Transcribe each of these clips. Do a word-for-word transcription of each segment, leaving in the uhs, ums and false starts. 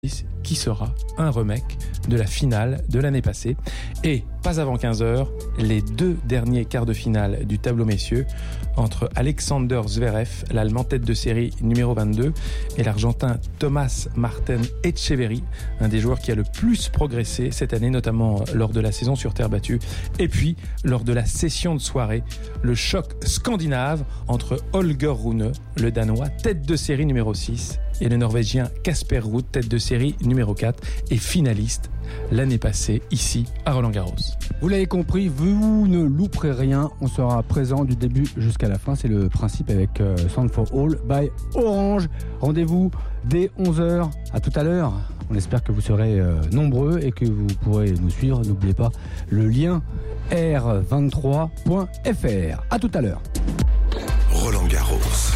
qui sera un remake de la finale de l'année passée. Et pas avant quinze heures, les deux derniers quarts de finale du tableau messieurs entre Alexander Zverev, l'Allemand tête de série numéro vingt-deux, et l'Argentin Thomas Martin Etcheverry, un des joueurs qui a le plus progressé cette année, notamment lors de la saison sur terre battue. Et puis, lors de la session de soirée, le choc scandinave entre Holger Rune, le Danois tête de série numéro six, et le Norvégien Casper Ruud, tête de série numéro quatre, et finaliste l'année passée ici à Roland-Garros. Vous l'avez compris, vous ne louperez rien, on sera présent du début jusqu'à la fin, c'est le principe avec euh, Sound for All by Orange. Rendez-vous dès onze heures, à tout à l'heure. On espère que vous serez euh, nombreux et que vous pourrez nous suivre. N'oubliez pas le lien r vingt-trois point f r. À tout à l'heure. Roland-Garros.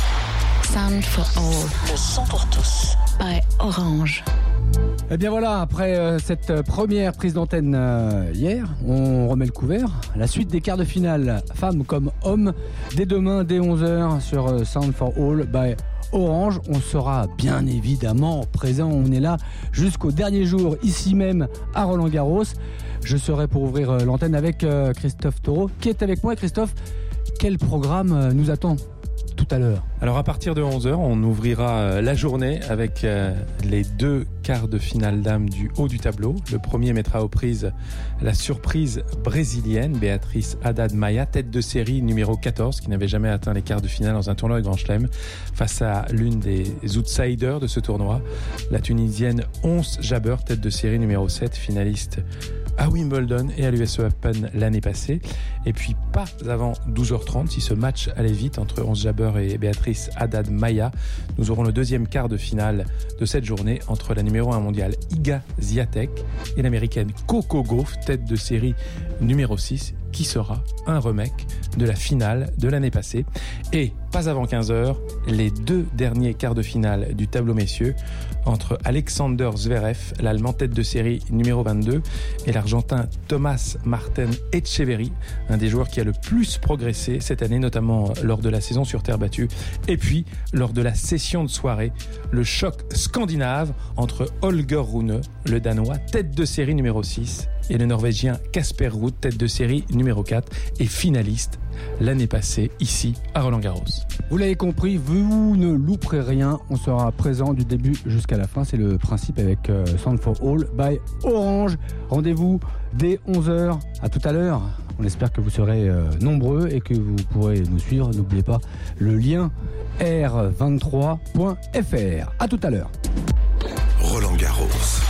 Sound for All. Le son pour tous. By Orange. Eh bien voilà, après euh, cette première prise d'antenne euh, hier, on remet le couvert. La suite des quarts de finale, femmes comme hommes, dès demain, dès onze heures sur euh, Sound for All by Orange. On sera bien évidemment présent, on est là jusqu'au dernier jour, ici même à Roland-Garros. Je serai pour ouvrir euh, l'antenne avec euh, Christophe Taureau, qui est avec moi. Christophe, quel programme euh, nous attend tout à l'heure? Alors à partir de onze heures, on ouvrira la journée avec euh, les deux quarts de finale dames du haut du tableau. Le premier mettra aux prises la surprise brésilienne Beatriz Haddad Maia, tête de série numéro quatorze, qui n'avait jamais atteint les quarts de finale dans un tournoi de Grand Chelem, face à l'une des outsiders de ce tournoi, la Tunisienne Ons Jabeur, tête de série numéro sept, finaliste à Wimbledon et à l'U S Open l'année passée. Et puis pas avant douze heures trente, si ce match allait vite entre Ons Jabeur et Beatriz Haddad Maia, nous aurons le deuxième quart de finale de cette journée entre la numéro un mondiale Iga Swiatek et l'américaine Coco Gauff, tête de série numéro six, qui sera un remake de la finale de l'année passée. Et pas avant quinze heures, les deux derniers quarts de finale du tableau messieurs entre Alexander Zverev, l'Allemand tête de série numéro vingt-deux, et l'Argentin Thomas Martin Etcheverry, un des joueurs qui a le plus progressé cette année, notamment lors de la saison sur terre battue. Et puis, lors de la session de soirée, le choc scandinave entre Holger Rune, le Danois tête de série numéro six, et le Norvégien Casper Ruud, tête de série numéro quatre, et finaliste l'année passée ici à Roland-Garros. Vous l'avez compris, vous ne louperez rien, on sera présent du début jusqu'à la fin, c'est le principe avec euh, Sound for All by Orange. Rendez-vous dès onze heures, à tout à l'heure. On espère que vous serez euh, nombreux et que vous pourrez nous suivre. N'oubliez pas le lien r vingt-trois point f r. À tout à l'heure. Roland-Garros.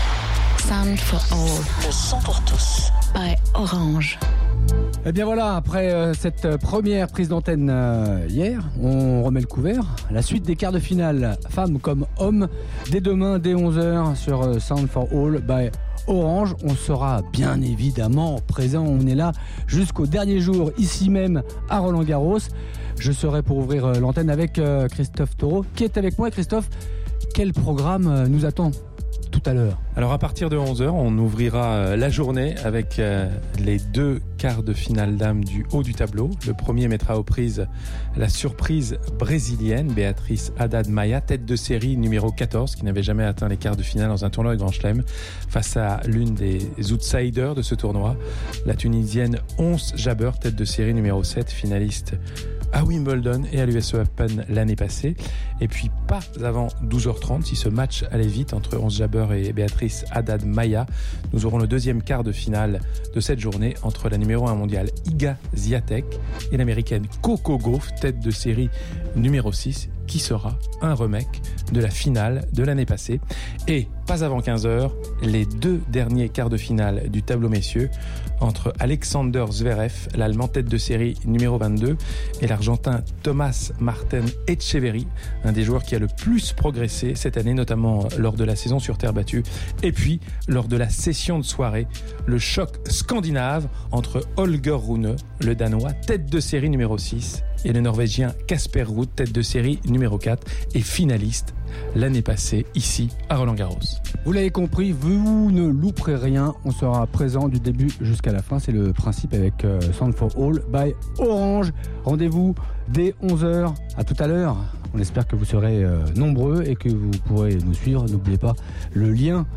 Sound for All. Le son pour tous. By Orange. Eh bien voilà, après euh, cette première prise d'antenne euh, hier, on remet le couvert. La suite des quarts de finale, femmes comme hommes, dès demain, dès onze heures sur euh, Sound for All by Orange. On sera bien évidemment présent, on est là jusqu'au dernier jour, ici même à Roland-Garros. Je serai pour ouvrir euh, l'antenne avec euh, Christophe Taureau, qui est avec moi. Christophe, quel programme euh, nous attend tout à l'heure? Alors à partir de onze heures, on ouvrira la journée avec euh, les deux quarts de finale dames du haut du tableau. Le premier mettra aux prises la surprise brésilienne Beatriz Haddad Maia, tête de série numéro quatorze, qui n'avait jamais atteint les quarts de finale dans un tournoi de Grand Chelem, face à l'une des outsiders de ce tournoi, la Tunisienne Ons Jabeur, tête de série numéro sept, finaliste à Wimbledon et à l'U S Open l'année passée. Et puis pas avant douze heures trente, si ce match allait vite entre Ons Jabeur et Beatriz Haddad Maia, nous aurons le deuxième quart de finale de cette journée entre la numéro un mondiale Iga Swiatek et l'américaine Coco Gauff, tête de série numéro six, qui sera un remake de la finale de l'année passée. Et pas avant quinze heures, les deux derniers quarts de finale du tableau messieurs entre Alexander Zverev, l'Allemand tête de série numéro vingt-deux, et l'Argentin Thomas Martin Etcheverry, un des joueurs qui a le plus progressé cette année, notamment lors de la saison sur terre battue. Et puis, lors de la session de soirée, le choc scandinave entre Holger Rune, le Danois tête de série numéro six, et le Norvégien Casper Ruud, tête de série numéro quatre, et finaliste l'année passée ici à Roland-Garros. Vous l'avez compris, vous ne louperez rien, on sera présent du début jusqu'à la fin, c'est le principe avec euh, Sound for All by Orange. Rendez-vous dès onze heures, à tout à l'heure. On espère que vous serez euh, nombreux et que vous pourrez nous suivre. N'oubliez pas le lien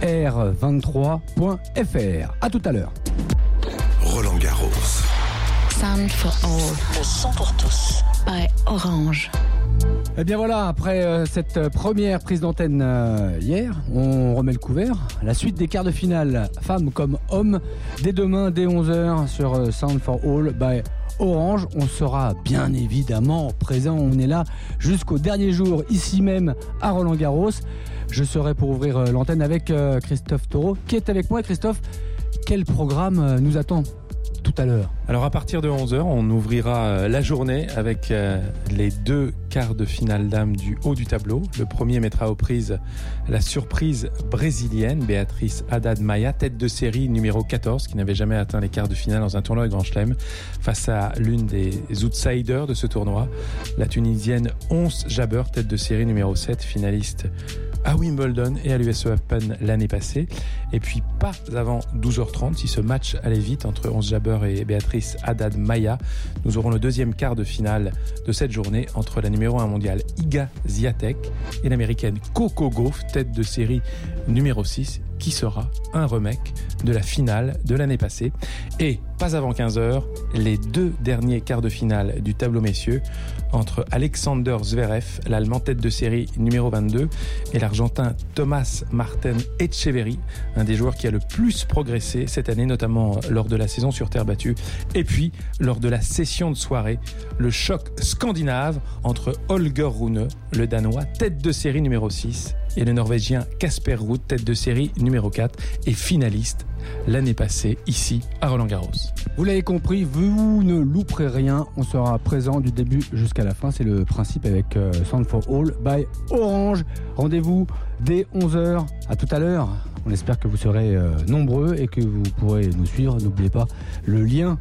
r vingt-trois point f r. À tout à l'heure. Roland Garros. Sound for all. Le son pour tous. By Orange. Eh bien voilà, après euh, cette première prise d'antenne euh, hier, on remet le couvert. La suite des quarts de finale, femmes comme hommes, dès demain, dès onze heures sur euh, Sound for All by Orange. On sera bien évidemment présent, on est là jusqu'au dernier jour, ici même à Roland-Garros. Je serai pour ouvrir euh, l'antenne avec euh, Christophe Taureau, qui est avec moi. Christophe, quel programme euh, nous attend tout à l'heure? Alors à partir de onze heures, on ouvrira la journée avec les deux quarts de finale dames du haut du tableau. Le premier mettra aux prises la surprise brésilienne Béatrice Haddad-Maia, tête de série numéro quatorze, qui n'avait jamais atteint les quarts de finale dans un tournoi de Grand Chelem, face à l'une des outsiders de ce tournoi, la Tunisienne Ons Jabeur, tête de série numéro sept, finaliste à Wimbledon et à l'U S Open l'année passée. Et puis pas avant douze heures trente, si ce match allait vite entre Ons Jabeur et Béatrice Haddad-Maia, nous aurons le deuxième quart de finale de cette journée entre la numéro un mondiale Iga Swiatek et l'américaine Coco Gauff, tête de série numéro six, qui sera un remake de la finale de l'année passée. Et pas avant quinze heures, les deux derniers quarts de finale du tableau messieurs entre Alexander Zverev, l'allemand tête de série numéro vingt-deux, et l'argentin Thomas Martin Etcheverry, un des joueurs qui a le plus progressé cette année, notamment lors de la saison sur terre battue. Et puis, lors de la session de soirée, le choc scandinave entre Holger Rune, le Danois, tête de série numéro six, et le Norvégien Casper Ruud, tête de série numéro quatre, et finaliste l'année passée ici à Roland-Garros. Vous l'avez compris, vous ne louperez rien, on sera présent du début jusqu'à la fin, c'est le principe avec euh, Sound for All by Orange. Rendez-vous dès onze heures, à tout à l'heure. On espère que vous serez euh, nombreux et que vous pourrez nous suivre. N'oubliez pas le lien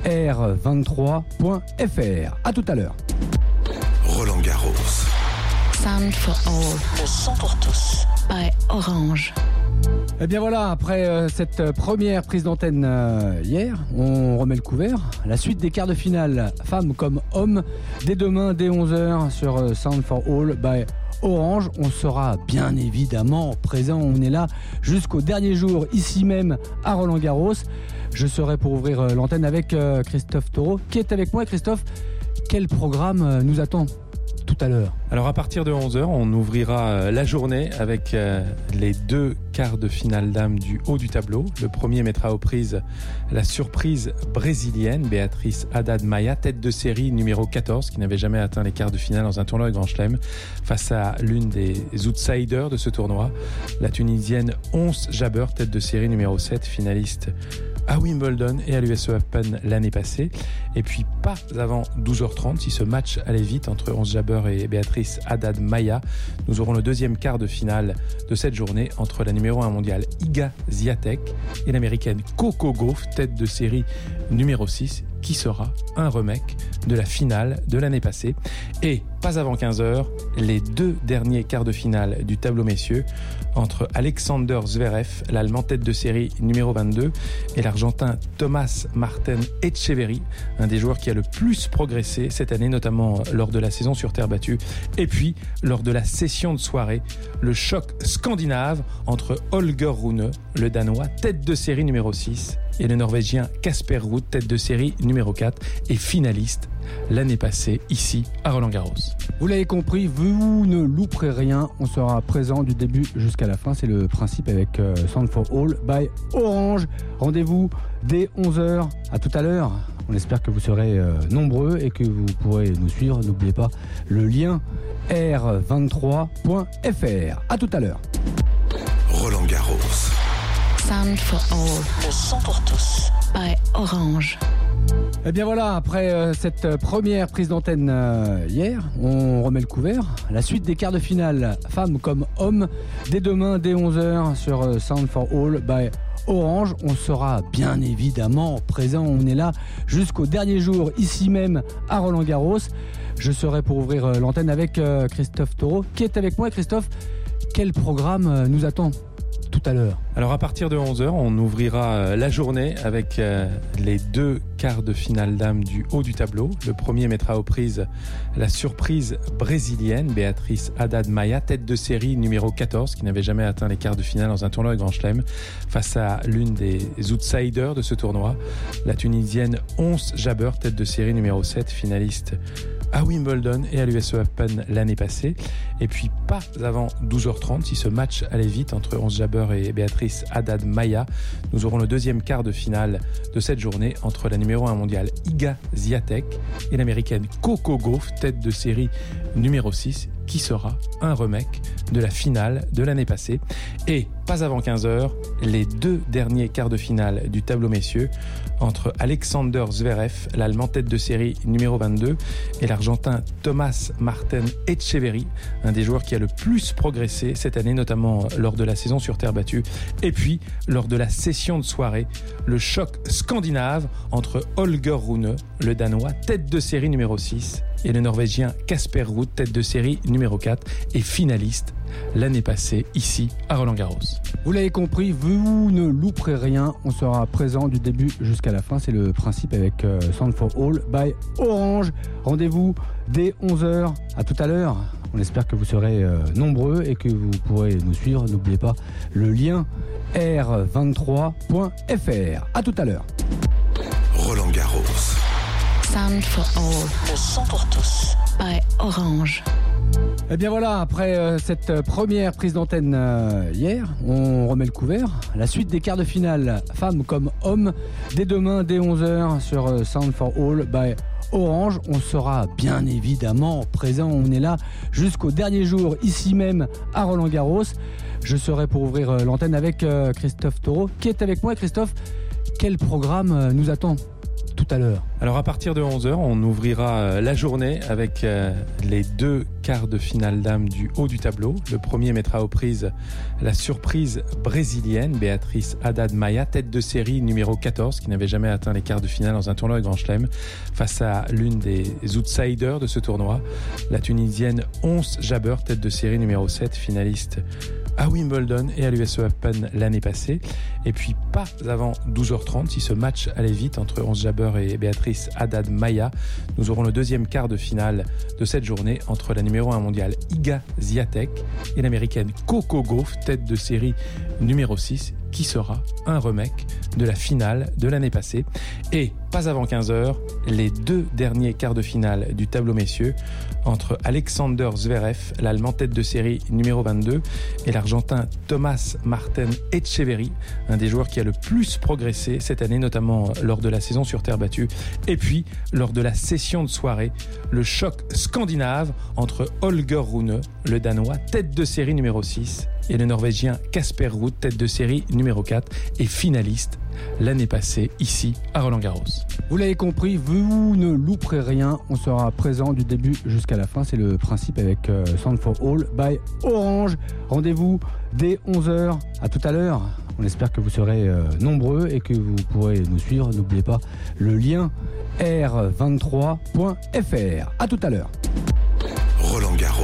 r vingt-trois point f r. À tout à l'heure. Roland Garros. Sound for all. Le son pour tous. By Orange. Eh bien voilà, après euh, cette première prise d'antenne euh, hier, on remet le couvert. La suite des quarts de finale, femmes comme hommes, dès demain, dès onze heures sur euh, Sound for All by Orange. On sera bien évidemment présent, on est là jusqu'au dernier jour, ici même à Roland-Garros. Je serai pour ouvrir euh, l'antenne avec euh, Christophe Taureau, qui est avec moi. Christophe, quel programme euh, nous attend tout à l'heure? Alors à partir de onze heures, on ouvrira la journée avec les deux quarts de finale dames du haut du tableau. Le premier mettra aux prises la surprise brésilienne Béatrice Haddad-Maia, tête de série numéro quatorze, qui n'avait jamais atteint les quarts de finale dans un tournoi de Grand Chelem, face à l'une des outsiders de ce tournoi, la Tunisienne Ons Jabeur, tête de série numéro sept, finaliste à Wimbledon et à l'U S Open l'année passée. Et puis pas avant douze heures trente, si ce match allait vite entre Ons Jabeur et Béatrice Haddad-Maia, nous aurons le deuxième quart de finale de cette journée entre la numéro un mondiale Iga Swiatek et l'américaine Coco Gauff, tête de série numéro six, qui sera un remake de la finale de l'année passée. Et pas avant quinze heures, les deux derniers quarts de finale du tableau messieurs entre Alexander Zverev, l'allemand tête de série numéro vingt-deux, et l'argentin Thomas Martin Etcheverry, un des joueurs qui a le plus progressé cette année, notamment lors de la saison sur terre battue. Et puis, lors de la session de soirée, le choc scandinave entre Holger Rune, le Danois, tête de série numéro six, et le Norvégien Casper Ruud, tête de série numéro quatre, et finaliste l'année passée ici à Roland-Garros. Vous l'avez compris, vous ne louperez rien, on sera présent du début jusqu'à la fin, c'est le principe avec euh, Sound for All by Orange. Rendez-vous dès onze heures, à tout à l'heure. On espère que vous serez euh, nombreux et que vous pourrez nous suivre. N'oubliez pas le lien r vingt-trois point f r. À tout à l'heure. Roland Garros. Sound for all. Le son pour tous. By Orange. Eh bien voilà, après euh, cette première prise d'antenne euh, hier, on remet le couvert. La suite des quarts de finale, femmes comme hommes, dès demain, dès onze heures sur euh, Sound for All by Orange. On sera bien évidemment présent, on est là jusqu'au dernier jour, ici même à Roland-Garros. Je serai pour ouvrir euh, l'antenne avec euh, Christophe Taureau, qui est avec moi. Christophe, quel programme euh, nous attend tout à l'heure. Alors à partir de onze heures, on ouvrira la journée avec les deux quarts de finale dames du haut du tableau. Le premier mettra aux prises la surprise brésilienne Béatrice Haddad Maia, tête de série numéro quatorze, qui n'avait jamais atteint les quarts de finale dans un tournoi de Grand Chelem, face à l'une des outsiders de ce tournoi, la Tunisienne Ons Jabeur, tête de série numéro sept, finaliste à Wimbledon et à l'U S Open l'année passée. Et puis pas avant douze heures trente, si ce match allait vite entre Ons Jabeur et Béatrice Haddad Maia, nous aurons le deuxième quart de finale de cette journée entre la numéro un mondiale Iga Swiatek et l'américaine Coco Gauff, tête de série numéro six, qui sera un remake de la finale de l'année passée. Et pas avant quinze heures, les deux derniers quarts de finale du tableau messieurs entre Alexander Zverev, l'allemand tête de série numéro vingt-deux, et l'argentin Thomas Martin Etcheverry, un des joueurs qui a le plus progressé cette année, notamment lors de la saison sur terre battue. Et puis, lors de la session de soirée, le choc scandinave entre Holger Rune, le Danois, tête de série numéro six, et le Norvégien Casper Ruud, tête de série numéro quatre, et finaliste l'année passée ici à Roland-Garros. Vous l'avez compris, vous ne louperez rien, on sera présent du début jusqu'à la fin, c'est le principe avec euh, Sound for All by Orange. Rendez-vous dès onze heures, à tout à l'heure. On espère que vous serez euh, nombreux et que vous pourrez nous suivre. N'oubliez pas le lien r vingt-trois point f r. À tout à l'heure. Roland-Garros. Sound for All. Le son pour tous. By Orange. Eh bien voilà, après euh, cette première prise d'antenne euh, hier, on remet le couvert. La suite des quarts de finale, femmes comme hommes, dès demain, dès onze heures, sur euh, Sound for All by Orange. On sera bien évidemment présent, on est là jusqu'au dernier jour, ici même à Roland-Garros. Je serai pour ouvrir euh, l'antenne avec euh, Christophe Taureau, qui est avec moi. Christophe, quel programme euh, nous attend tout à l'heure? Alors à partir de onze heures, on ouvrira la journée avec les deux quarts de finale dames du haut du tableau. Le premier mettra aux prises la surprise brésilienne Béatrice Haddad Maia, tête de série numéro quatorze, qui n'avait jamais atteint les quarts de finale dans un tournoi de Grand Chelem, face à l'une des outsiders de ce tournoi, la Tunisienne Ons Jabeur, tête de série numéro sept, finaliste à Wimbledon et à l'U S Open l'année passée. Et puis pas avant douze heures trente, si ce match allait vite entre Ons Jabeur et Béatrice Haddad Maia, nous aurons le deuxième quart de finale de cette journée entre la numéro un mondiale Iga Swiatek et l'américaine Coco Gauff, tête de série numéro six, qui sera un remake de la finale de l'année passée. Et pas avant quinze heures, les deux derniers quarts de finale du tableau messieurs entre Alexander Zverev, l'allemand tête de série numéro vingt-deux, et l'argentin Thomas Martin Etcheverry, un des joueurs qui a le plus progressé cette année, notamment lors de la saison sur terre battue. Et puis, lors de la session de soirée, le choc scandinave entre Holger Rune, le Danois, tête de série numéro six, et le Norvégien Casper Ruud, tête de série numéro quatre, et finaliste l'année passée ici à Roland-Garros. Vous l'avez compris, vous ne louperez rien, on sera présent du début jusqu'à la fin, c'est le principe avec euh, Sound for All by Orange. Rendez-vous dès onze heures, à tout à l'heure. On espère que vous serez euh, nombreux et que vous pourrez nous suivre. N'oubliez pas le lien r vingt-trois point f r. À tout à l'heure. Roland-Garros.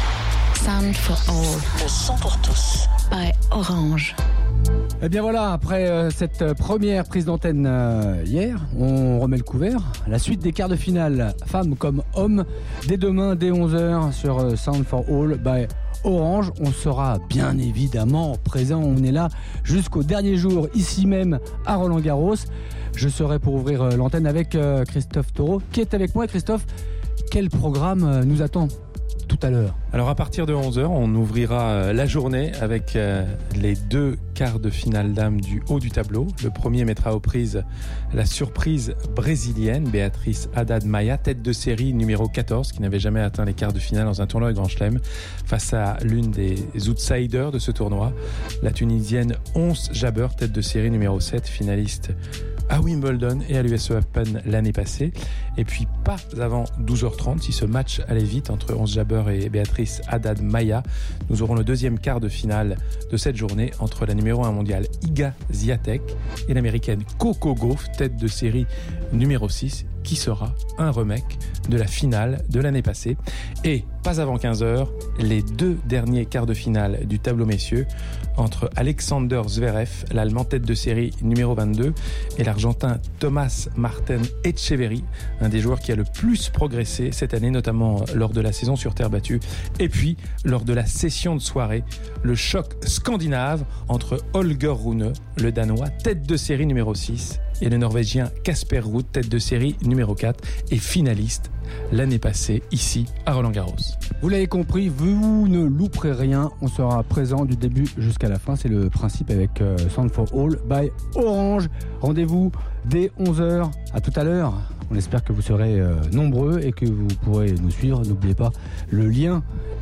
Sound for All. Le son pour tous. By Orange. Eh bien voilà, après euh, cette première prise d'antenne euh, hier, on remet le couvert. La suite des quarts de finale, femmes comme hommes, dès demain, dès onze heures, sur euh, Sound for All by Orange. On sera bien évidemment présent, on est là jusqu'au dernier jour, ici même à Roland-Garros. Je serai pour ouvrir euh, l'antenne avec euh, Christophe Taureau, qui est avec moi. Christophe, quel programme euh, nous attend tout à l'heure? Alors à partir de onze heures, on ouvrira la journée avec les deux quarts de finale dames du haut du tableau. Le premier mettra aux prises la surprise brésilienne Béatrice Haddad Maia, tête de série numéro quatorze, qui n'avait jamais atteint les quarts de finale dans un tournoi de Grand Chelem, face à l'une des outsiders de ce tournoi, la Tunisienne Ons Jabeur, tête de série numéro sept, finaliste à Wimbledon et à l'U S Open l'année passée. Et puis pas avant douze heures trente, si ce match allait vite entre Ons Jabeur et Béatrice Haddad Maia, nous aurons le deuxième quart de finale de cette journée entre la numéro un mondiale Iga Swiatek et l'américaine Coco Gauff, tête de série numéro six, qui sera un remake de la finale de l'année passée. Et pas avant quinze heures, les deux derniers quarts de finale du tableau messieurs entre Alexander Zverev, l'Allemand tête de série numéro vingt-deux, et l'Argentin Thomas Martin Etcheverry, un des joueurs qui a le plus progressé cette année, notamment lors de la saison sur terre battue. Et puis, lors de la session de soirée, le choc scandinave entre Holger Rune, le Danois tête de série numéro six, et le Norvégien Casper Ruud, tête de série numéro quatre, et finaliste l'année passée ici à Roland-Garros. Vous l'avez compris, vous ne louperez rien, on sera présent du début jusqu'à la fin, c'est le principe avec euh, Sound for All by Orange. Rendez-vous dès onze heures, à tout à l'heure. On espère que vous serez euh, nombreux et que vous pourrez nous suivre. N'oubliez pas le lien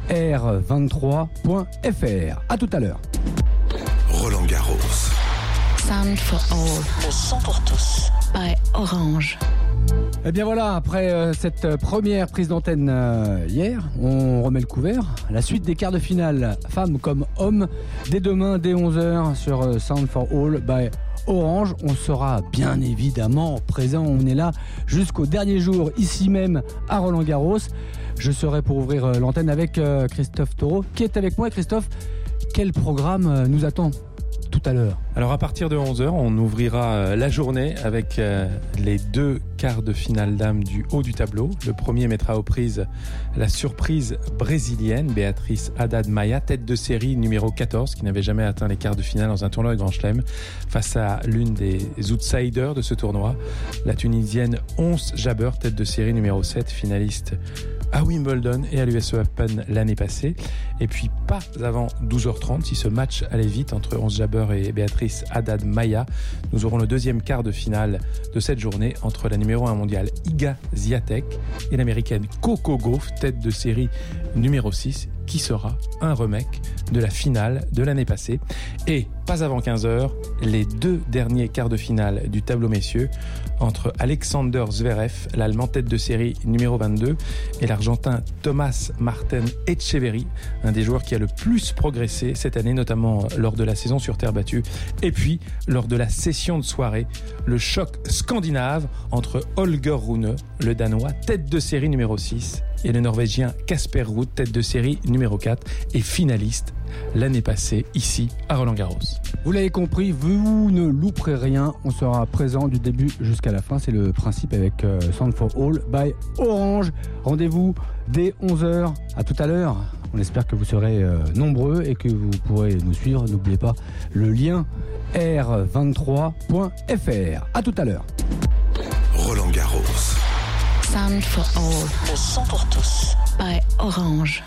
r vingt-trois point f r. À tout à l'heure. Roland-Garros. Sound for All. Le son pour tous. By Orange. Eh bien voilà, après euh, cette première prise d'antenne euh, hier, on remet le couvert. La suite des quarts de finale, femmes comme hommes, dès demain, dès onze heures sur euh, Sound for All by Orange. On sera bien évidemment présent, on est là jusqu'au dernier jour, ici même à Roland-Garros. Je serai pour ouvrir euh, l'antenne avec euh, Christophe Taureau, qui est avec moi. Et Christophe, quel programme euh, nous attend tout à l'heure? Alors à partir de onze heures, on ouvrira la journée avec les deux quarts de finale dames du haut du tableau. Le premier mettra aux prises la surprise brésilienne Béatrice Haddad Maia, tête de série numéro quatorze, qui n'avait jamais atteint les quarts de finale dans un tournoi de Grand Chelem, face à l'une des outsiders de ce tournoi, la Tunisienne Ons Jabeur, tête de série numéro sept, finaliste à Wimbledon et à l'U S Open l'année passée. Et puis pas avant douze heures trente, si ce match allait vite entre Ons Jabeur et Béatrice Haddad Maia, nous aurons le deuxième quart de finale de cette journée entre la numéro un mondiale Iga Swiatek et l'américaine Coco Gauff, tête de série numéro six, qui sera un remake de la finale de l'année passée. Et pas avant quinze heures, les deux derniers quarts de finale du tableau messieurs entre Alexander Zverev, l'Allemand tête de série numéro vingt-deux, et l'Argentin Thomas Martin Etcheverry, un des joueurs qui a le plus progressé cette année, notamment lors de la saison sur terre battue. Et puis, lors de la session de soirée, le choc scandinave entre Holger Rune, le Danois tête de série numéro six, et le Norvégien Casper Ruud, tête de série numéro quatre, et finaliste l'année passée ici à Roland-Garros. Vous l'avez compris, vous ne louperez rien, on sera présent du début jusqu'à la fin, c'est le principe avec euh, Sound for All by Orange. Rendez-vous dès onze heures, à tout à l'heure. On espère que vous serez euh, nombreux et que vous pourrez nous suivre. N'oubliez pas le lien r vingt-trois point f r. À tout à l'heure. Roland-Garros. Sound for All. Le son pour tous. By Orange.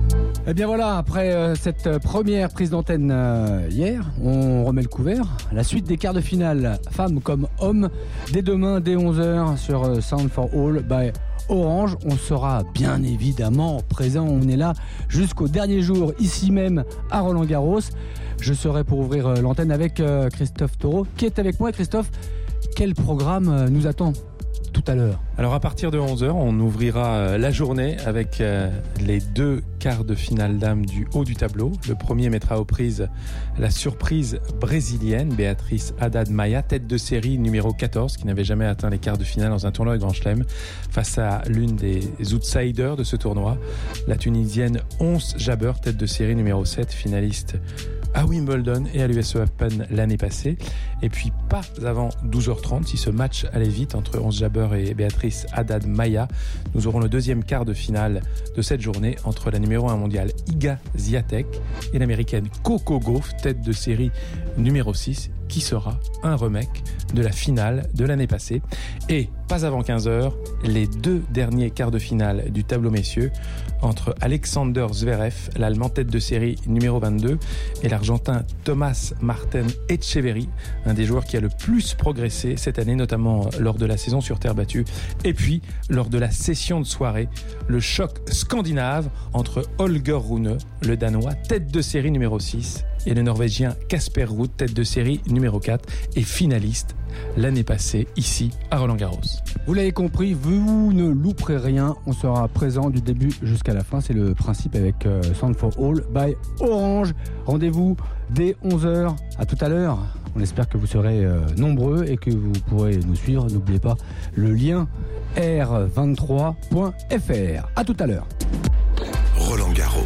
Eh bien voilà, après euh, cette première prise d'antenne euh, hier, on remet le couvert. La suite des quarts de finale, femmes comme hommes, dès demain, dès onze heures sur euh, Sound for All by Orange. On sera bien évidemment présent, on est là jusqu'au dernier jour, ici même à Roland-Garros. Je serai pour ouvrir euh, l'antenne avec euh, Christophe Taureau, qui est avec moi. Et Christophe, quel programme euh, nous attend tout à l'heure? Alors à partir de onze heures, on ouvrira la journée avec les deux quarts de finale dames du haut du tableau. Le premier mettra aux prises la surprise brésilienne Béatrice Haddad Maia, tête de série numéro quatorze, qui n'avait jamais atteint les quarts de finale dans un tournoi de Grand Chelem, face à l'une des outsiders de ce tournoi, la Tunisienne Ons Jabeur, tête de série numéro sept, finaliste à Wimbledon et à l'U S Open l'année passée. Et puis pas avant douze heures trente, si ce match allait vite entre Ons Jabeur et Béatrice Haddad Maia, nous aurons le deuxième quart de finale de cette journée entre la numéro un mondiale Iga Swiatek et l'américaine Coco Gauff, tête de série numéro six, qui sera un remake de la finale de l'année passée. Et pas avant quinze heures, les deux derniers quarts de finale du tableau messieurs entre Alexander Zverev, l'Allemand tête de série numéro vingt-deux, et l'Argentin Thomas Martin Etcheverry, un des joueurs qui a le plus progressé cette année, notamment lors de la saison sur terre battue. Et puis, lors de la session de soirée, le choc scandinave entre Holger Rune, le Danois tête de série numéro six, et le Norvégien Casper Ruud, tête de série numéro quatre, et finaliste l'année passée ici à Roland-Garros. Vous l'avez compris, vous ne louperez rien, on sera présent du début jusqu'à la fin, c'est le principe avec euh, Sound for All by Orange. Rendez-vous dès onze heures, à tout à l'heure. On espère que vous serez euh, nombreux et que vous pourrez nous suivre. N'oubliez pas le lien r vingt-trois point f r. À tout à l'heure. Roland Garros.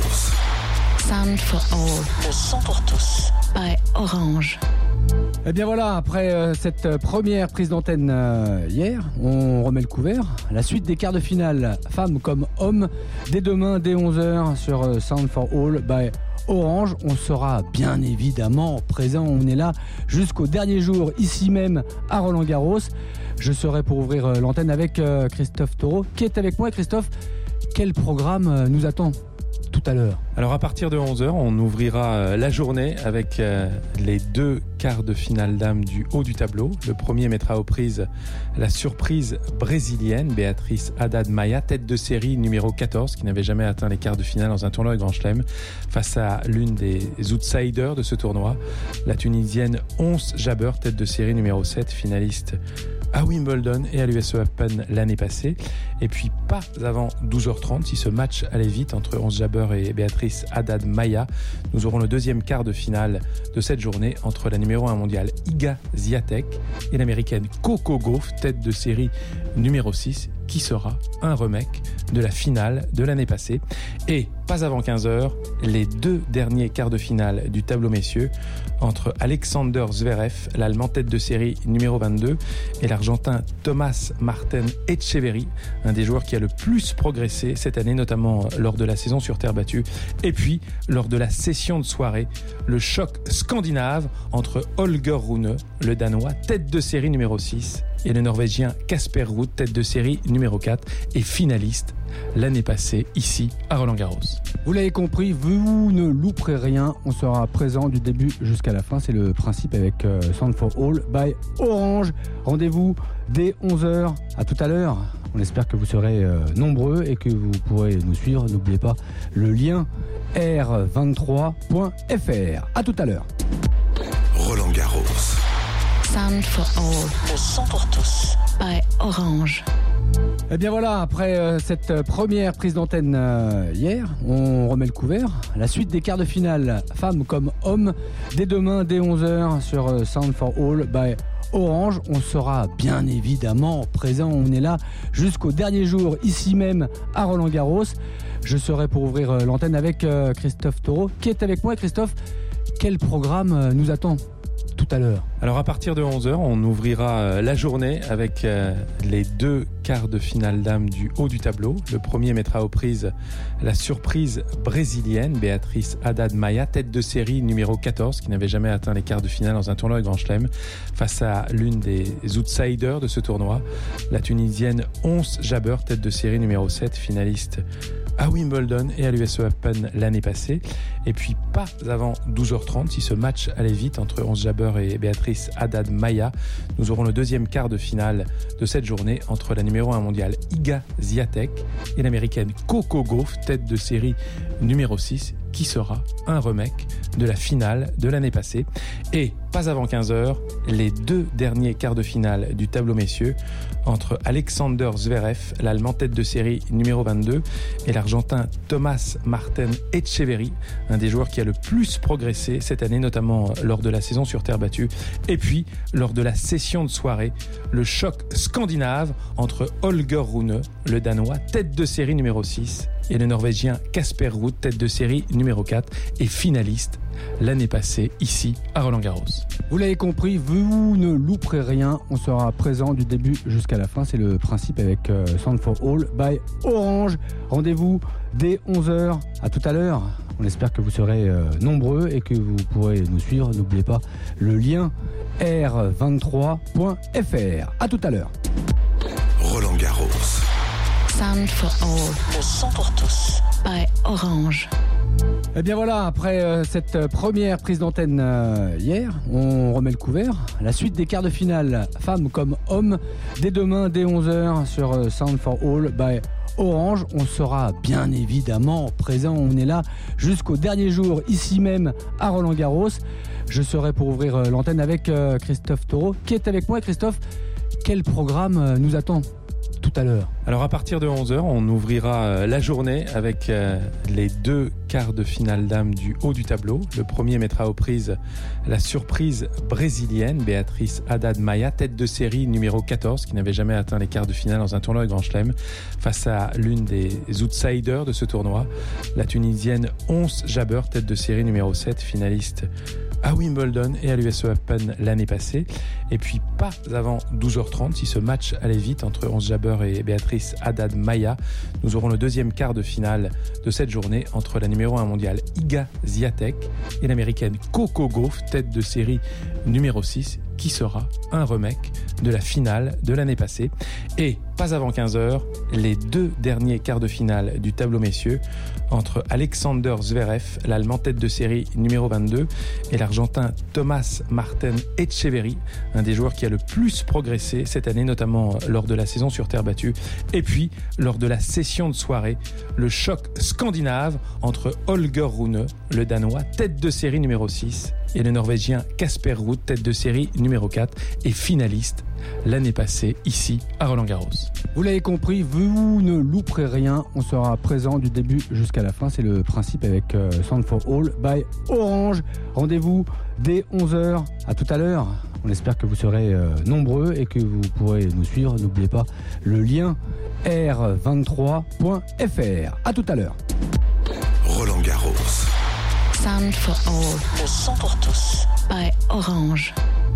Sound for all. Le son pour tous. By Orange. Eh bien voilà, après euh, cette première prise d'antenne euh, hier, on remet le couvert. La suite des quarts de finale, femmes comme hommes, dès demain, dès onze heures sur euh, Sound for All by Orange. On sera bien évidemment présent, on est là jusqu'au dernier jour, ici même à Roland-Garros. Je serai pour ouvrir euh, l'antenne avec euh, Christophe Taureau, qui est avec moi. Et Christophe, quel programme euh, nous attend tout à l'heure? Alors à partir de onze heures, on ouvrira la journée avec les deux quarts de finale dames du haut du tableau. Le premier mettra aux prises la surprise brésilienne Béatrice Haddad Maia, tête de série numéro quatorze, qui n'avait jamais atteint les quarts de finale dans un tournoi de Grand Chelem, face à l'une des outsiders de ce tournoi, la Tunisienne Ons Jabeur, tête de série numéro sept, finaliste à Wimbledon et à l'U S Open l'année passée. Et puis pas avant douze heures trente, si ce match allait vite entre Ons Jabeur et Béatrice Haddad Maia, nous aurons le deuxième quart de finale de cette journée entre la numéro un mondiale Iga Swiatek et l'américaine Coco Gauff, tête de série numéro six, qui sera un remake de la finale de l'année passée. Et pas avant quinze heures, les deux derniers quarts de finale du tableau messieurs entre Alexander Zverev, l'allemand tête de série numéro vingt-deux, et l'argentin Thomas Martin Etcheverry, un des joueurs qui a le plus progressé cette année, notamment lors de la saison sur terre battue. Et puis, lors de la session de soirée, le choc scandinave entre Holger Rune, le Danois, tête de série numéro six, et le Norvégien Casper Ruud, tête de série numéro quatre, et finaliste l'année passée ici à Roland-Garros. Vous l'avez compris, vous ne louperez rien, on sera présent du début jusqu'à la fin, c'est le principe avec euh, Sound for All by Orange. Rendez-vous dès onze heures, à tout à l'heure. On espère que vous serez euh, nombreux et que vous pourrez nous suivre. N'oubliez pas le lien r vingt-trois point f r. À tout à l'heure. Roland Garros. Sound for all. Le son pour tous. By Orange. Eh bien voilà, après euh, cette première prise d'antenne euh, hier, on remet le couvert. La suite des quarts de finale, femmes comme hommes, dès demain, dès onze heures sur euh, Sound for All by Orange. On sera bien évidemment présent, on est là jusqu'au dernier jour, ici même à Roland-Garros. Je serai pour ouvrir euh, l'antenne avec euh, Christophe Taureau, qui est avec moi. Et Christophe, quel programme euh, nous attend tout à l'heure? Alors à partir de onze heures, on ouvrira la journée avec les deux quarts de finale dames du haut du tableau. Le premier mettra aux prises la surprise brésilienne Béatrice Haddad Maia, tête de série numéro quatorze, qui n'avait jamais atteint les quarts de finale dans un tournoi de Grand Chelem, face à l'une des outsiders de ce tournoi, la Tunisienne Ons Jabeur, tête de série numéro sept, finaliste à Wimbledon et à l'U S Open l'année passée. Et puis pas avant douze heures trente, si ce match allait vite entre Ons Jabeur et Béatrice Haddad Maia, nous aurons le deuxième quart de finale de cette journée entre la numéro un mondiale Iga Swiatek et l'américaine Coco Gauff, tête de série numéro six, qui sera un remake de la finale de l'année passée. Et pas avant quinze heures, les deux derniers quarts de finale du tableau messieurs entre Alexander Zverev, l'allemand tête de série numéro vingt-deux, et l'argentin Thomas Martin Etcheverry, un des joueurs qui a le plus progressé cette année, notamment lors de la saison sur terre battue. Et puis, lors de la session de soirée, le choc scandinave entre Holger Rune, le Danois, tête de série numéro six, et le Norvégien Casper Ruud, tête de série numéro quatre, et finaliste l'année passée ici à Roland-Garros. Vous l'avez compris, vous ne louperez rien, on sera présent du début jusqu'à la fin, c'est le principe avec euh, Sound for All by Orange. Rendez-vous dès onze heures, à tout à l'heure. On espère que vous serez euh, nombreux et que vous pourrez nous suivre. N'oubliez pas le lien r vingt-trois point f r. À tout à l'heure. Roland Garros. Sound for all. Le son pour tous. By Orange. Eh bien voilà, après euh, cette première prise d'antenne euh, hier, on remet le couvert. La suite des quarts de finale, femmes comme hommes, dès demain, dès onze heures sur euh, Sound for All by Orange. On sera bien évidemment présent, on est là jusqu'au dernier jour, ici même à Roland-Garros. Je serai pour ouvrir euh, l'antenne avec euh, Christophe Taureau, qui est avec moi. Et Christophe, quel programme euh, nous attend tout à l'heure? Alors à partir de onze heures, on ouvrira la journée avec les deux quarts de finale dames du haut du tableau. Le premier mettra aux prises la surprise brésilienne Béatrice Haddad Maia, tête de série numéro quatorze, qui n'avait jamais atteint les quarts de finale dans un tournoi de Grand Chelem, face à l'une des outsiders de ce tournoi, la Tunisienne Ons Jabeur, tête de série numéro sept, finaliste à Wimbledon et à l'U S Open l'année passée. Et puis pas avant douze heures trente, si ce match allait vite entre Ons Jabeur et Béatrice Haddad Maia, nous aurons le deuxième quart de finale de cette journée entre la numéro un mondiale Iga Swiatek et l'américaine Coco Gauff, tête de série numéro six, qui sera un remake de la finale de l'année passée. Et pas avant quinze heures, les deux derniers quarts de finale du tableau messieurs entre Alexander Zverev, l'Allemand tête de série numéro vingt-deux, et l'Argentin Thomas Martin Etcheverry, un des joueurs qui a le plus progressé cette année, notamment lors de la saison sur terre battue. Et puis, lors de la session de soirée, le choc scandinave entre Holger Rune, le Danois tête de série numéro six, et le Norvégien Casper Ruud, tête de série numéro quatre, et finaliste l'année passée ici à Roland-Garros. Vous l'avez compris, vous ne louperez rien, on sera présent du début jusqu'à la fin, c'est le principe avec euh, Sound for All by Orange. Rendez-vous dès onze heures, à tout à l'heure. On espère que vous serez euh, nombreux et que vous pourrez nous suivre. N'oubliez pas le lien r vingt-trois point f r. À tout à l'heure. Roland-Garros. Sound for All. Le son pour tous. By Orange.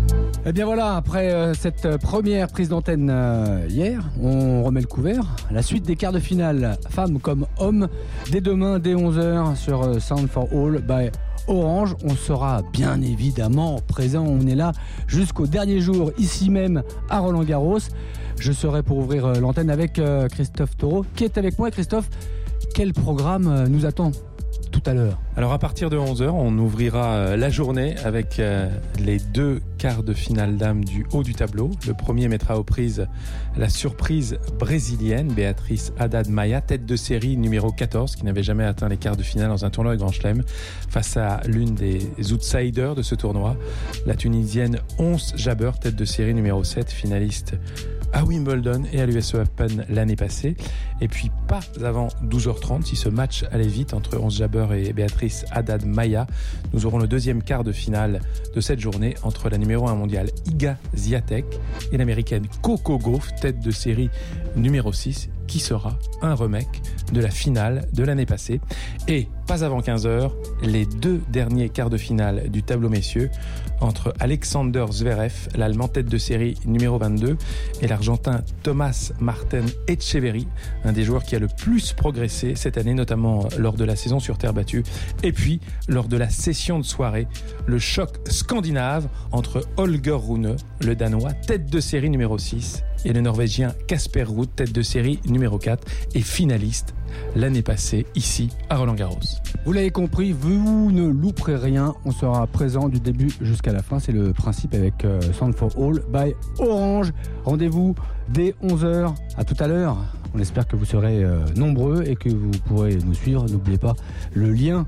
Eh bien voilà, après euh, cette première prise d'antenne euh, hier, on remet le couvert. La suite des quarts de finale, femmes comme hommes, dès demain, dès onze heures sur euh, Sound for All by Orange. On sera bien évidemment présent, on est là jusqu'au dernier jour, ici même à Roland-Garros. Je serai pour ouvrir euh, l'antenne avec euh, Christophe Taureau, qui est avec moi. Christophe, quel programme euh, nous attend tout à l'heure? Alors à partir de onze heures, on ouvrira la journée avec les deux quarts de finale dames du haut du tableau. Le premier mettra aux prises la surprise brésilienne Béatrice Haddad Maia, tête de série numéro quatorze, qui n'avait jamais atteint les quarts de finale dans un tournoi de Grand Chelem, face à l'une des outsiders de ce tournoi, la Tunisienne Ons Jabeur, tête de série numéro sept, finaliste à Wimbledon et à l'U S Open l'année passée. Et puis pas avant douze heures trente, si ce match allait vite entre Ons Jabeur et Béatrice Haddad Maia, nous aurons le deuxième quart de finale de cette journée entre la numéro un mondiale Iga Swiatek et l'américaine Coco Gauff, tête de série numéro six, qui sera un remake de la finale de l'année passée. Et pas avant quinze heures, les deux derniers quarts de finale du tableau messieurs entre Alexander Zverev, l'Allemand tête de série numéro vingt-deux, et l'Argentin Thomas Martin Etcheverry, un des joueurs qui a le plus progressé cette année, notamment lors de la saison sur terre battue. Et puis, lors de la session de soirée, le choc scandinave entre Holger Rune, le Danois tête de série numéro six, et le Norvégien Casper Ruud, tête de série numéro quatre, et finaliste l'année passée ici à Roland-Garros. Vous l'avez compris, vous ne louperez rien, on sera présent du début jusqu'à la fin, c'est le principe avec euh, Sound for All by Orange. Rendez-vous dès onze heures, à tout à l'heure. On espère que vous serez euh, nombreux et que vous pourrez nous suivre. N'oubliez pas le lien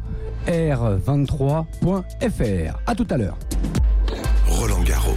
r vingt-trois point f r. À tout à l'heure. Roland-Garros.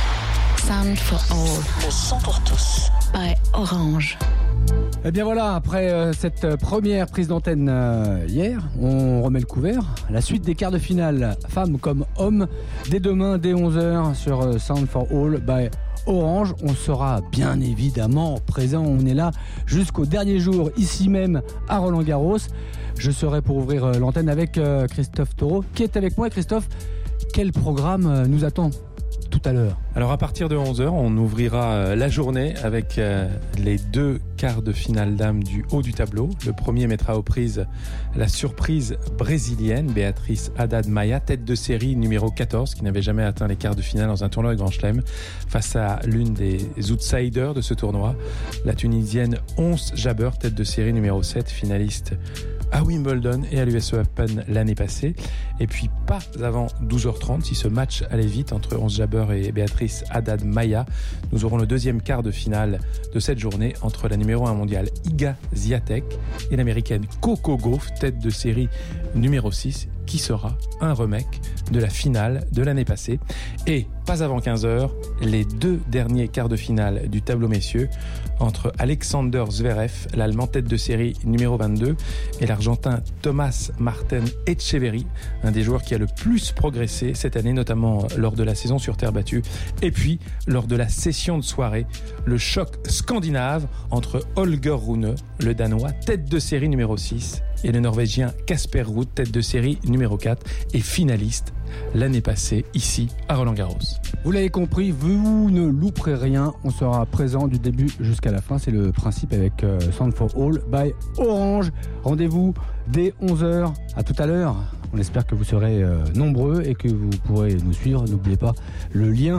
Sound for All. Le son pour tous. By Orange. Eh bien voilà, après euh, cette première prise d'antenne euh, hier, on remet le couvert. La suite des quarts de finale, femmes comme hommes, dès demain, dès onze heures sur euh, Sound for All by Orange. On sera bien évidemment présent, on est là jusqu'au dernier jour, ici même à Roland-Garros. Je serai pour ouvrir euh, l'antenne avec euh, Christophe Taureau, qui est avec moi. Christophe, quel programme euh, nous attend tout à l'heure? Alors à partir de onze heures, on ouvrira la journée avec les deux quarts de finale dames du haut du tableau. Le premier mettra aux prises la surprise brésilienne Béatrice Haddad Maia, tête de série numéro quatorze, qui n'avait jamais atteint les quarts de finale dans un tournoi de Grand Chelem, face à l'une des outsiders de ce tournoi, la Tunisienne Ons Jabeur, tête de série numéro sept, finaliste à Wimbledon et à l'U S Open l'année passée. Et puis pas avant douze heures trente, si ce match allait vite entre Ons Jabeur et Béatrice Haddad Maia, nous aurons le deuxième quart de finale de cette journée entre la numéro un mondiale Iga Swiatek et l'américaine Coco Gauff, tête de série numéro six, qui sera un remake de la finale de l'année passée. Et pas avant quinze heures, les deux derniers quarts de finale du tableau messieurs entre Alexander Zverev, l'Allemand tête de série numéro vingt-deux, et l'Argentin Thomas Martin Etcheverry, un des joueurs qui a le plus progressé cette année, notamment lors de la saison sur terre battue. Et puis, lors de la session de soirée, le choc scandinave entre Holger Rune, le Danois tête de série numéro six, et le Norvégien Casper Ruud, tête de série numéro quatre, et finaliste l'année passée ici à Roland-Garros. Vous l'avez compris, vous ne louperez rien, on sera présent du début jusqu'à la fin, c'est le principe avec euh, Sound for All by Orange. Rendez-vous dès onze heures, à tout à l'heure. On espère que vous serez euh, nombreux et que vous pourrez nous suivre. N'oubliez pas le lien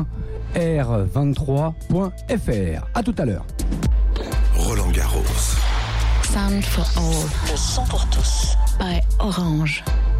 r vingt-trois point f r. À tout à l'heure. Roland-Garros. Sound for All. Le son pour tous. By Orange.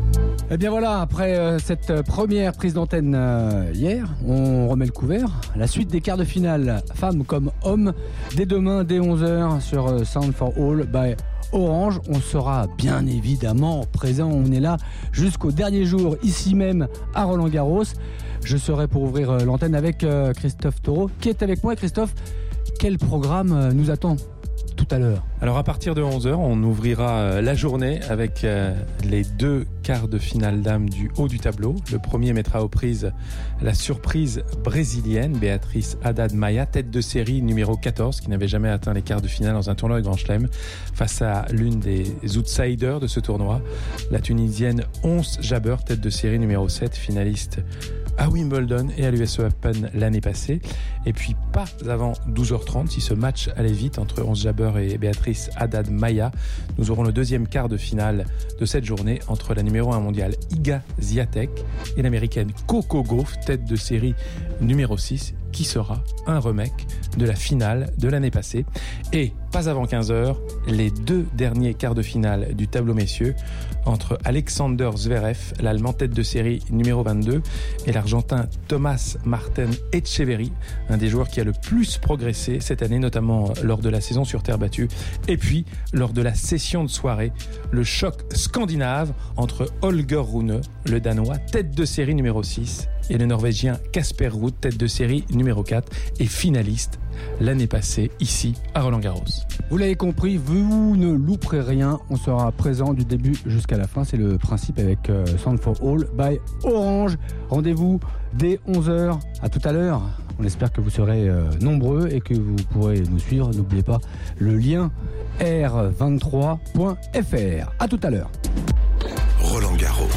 Eh bien voilà, après euh, cette première prise d'antenne euh, hier, on remet le couvert. La suite des quarts de finale, femmes comme hommes, dès demain, dès onze heures sur euh, Sound for All by Orange. On sera bien évidemment présent, on est là jusqu'au dernier jour, ici même à Roland-Garros. Je serai pour ouvrir euh, l'antenne avec euh, Christophe Taureau, qui est avec moi. Et Christophe, quel programme euh, nous attend tout à l'heure? Alors à partir de onze heures, on ouvrira la journée avec les deux quarts de finale dames du haut du tableau. Le premier mettra aux prises la surprise brésilienne, Béatrice Haddad Maia, tête de série numéro quatorze, qui n'avait jamais atteint les quarts de finale dans un tournoi de Grand Chelem, face à l'une des outsiders de ce tournoi, la Tunisienne Ons Jabeur, tête de série numéro sept, finaliste à Wimbledon et à l'U S Open l'année passée. Et puis pas avant douze heures trente, si ce match allait vite entre Ons Jabeur et Béatrice Haddad Maia, nous aurons le deuxième quart de finale de cette journée entre la numéro un mondiale Iga Swiatek et l'américaine Coco Gauff, tête de série numéro six, qui sera un remake de la finale de l'année passée. Et pas avant quinze heures, les deux derniers quarts de finale du tableau messieurs entre Alexander Zverev, l'Allemand tête de série numéro vingt-deux, et l'Argentin Thomas Martin Etcheverry, un des joueurs qui a le plus progressé cette année, notamment lors de la saison sur terre battue. Et puis, lors de la session de soirée, le choc scandinave entre Holger Rune, le Danois tête de série numéro six, et le Norvégien Casper Ruud, tête de série numéro quatre, et finaliste l'année passée ici à Roland-Garros. Vous l'avez compris, vous ne louperez rien, on sera présent du début jusqu'à la fin, c'est le principe avec euh, Sound for All by Orange. Rendez-vous dès onze heures, à tout à l'heure. On espère que vous serez euh, nombreux et que vous pourrez nous suivre. N'oubliez pas le lien r vingt-trois point f r. À tout à l'heure. Roland-Garros.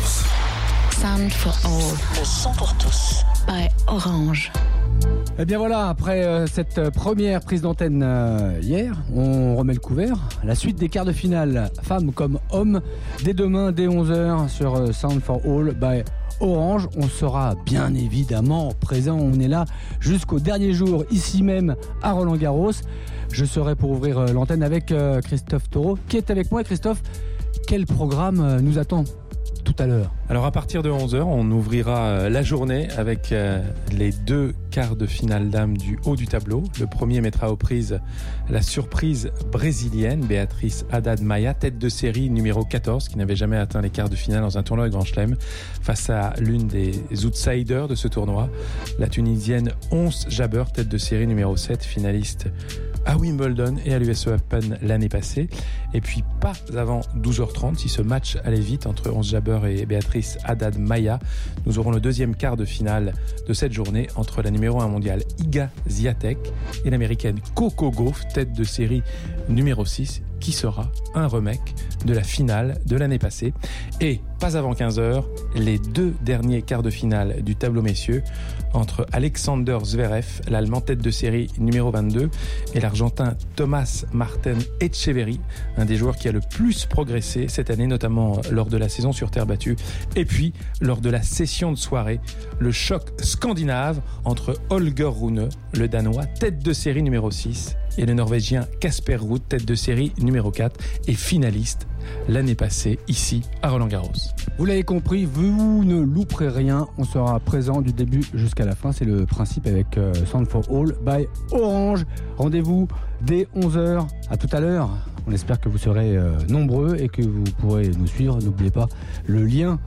Sound for All. Le son pour tous. By Orange. Eh bien voilà, après euh, cette première prise d'antenne euh, hier, on remet le couvert. La suite des quarts de finale, femmes comme hommes, dès demain, dès onze heures sur euh, Sound for All by Orange. On sera bien évidemment présent, on est là jusqu'au dernier jour, ici même à Roland-Garros. Je serai pour ouvrir euh, l'antenne avec euh, Christophe Taureau, qui est avec moi. Et Christophe, quel programme euh, nous attend tout à l'heure? Alors à partir de onze heures, on ouvrira la journée avec les deux quarts de finale dames du haut du tableau. Le premier mettra aux prises la surprise brésilienne, Béatrice Haddad Maia, tête de série numéro quatorze, qui n'avait jamais atteint les quarts de finale dans un tournoi de Grand Chelem, face à l'une des outsiders de ce tournoi, la Tunisienne Ons Jabeur, tête de série numéro sept, finaliste à Wimbledon et à l'U S Open l'année passée. Et puis pas avant douze heures trente, si ce match allait vite entre Ons Jabeur et Béatrice Haddad Maia, nous aurons le deuxième quart de finale de cette journée entre la numéro un mondiale Iga Swiatek et l'américaine Coco Gauff, tête de série numéro six, qui sera un remake de la finale de l'année passée. Et pas avant quinze heures, les deux derniers quarts de finale du tableau messieurs entre Alexander Zverev, l'Allemand tête de série numéro vingt-deux, et l'Argentin Thomas Martin Etcheverry, un des joueurs qui a le plus progressé cette année, notamment lors de la saison sur terre battue. Et puis, lors de la session de soirée, le choc scandinave entre Holger Rune, le Danois tête de série numéro six, et le Norvégien Casper Ruud, tête de série numéro quatre, et finaliste l'année passée ici à Roland-Garros. Vous l'avez compris, vous ne louperez rien, on sera présent du début jusqu'à la fin, c'est le principe avec euh, Sound for All by Orange. Rendez-vous dès onze heures, à tout à l'heure. On espère que vous serez euh, nombreux et que vous pourrez nous suivre. N'oubliez pas le lien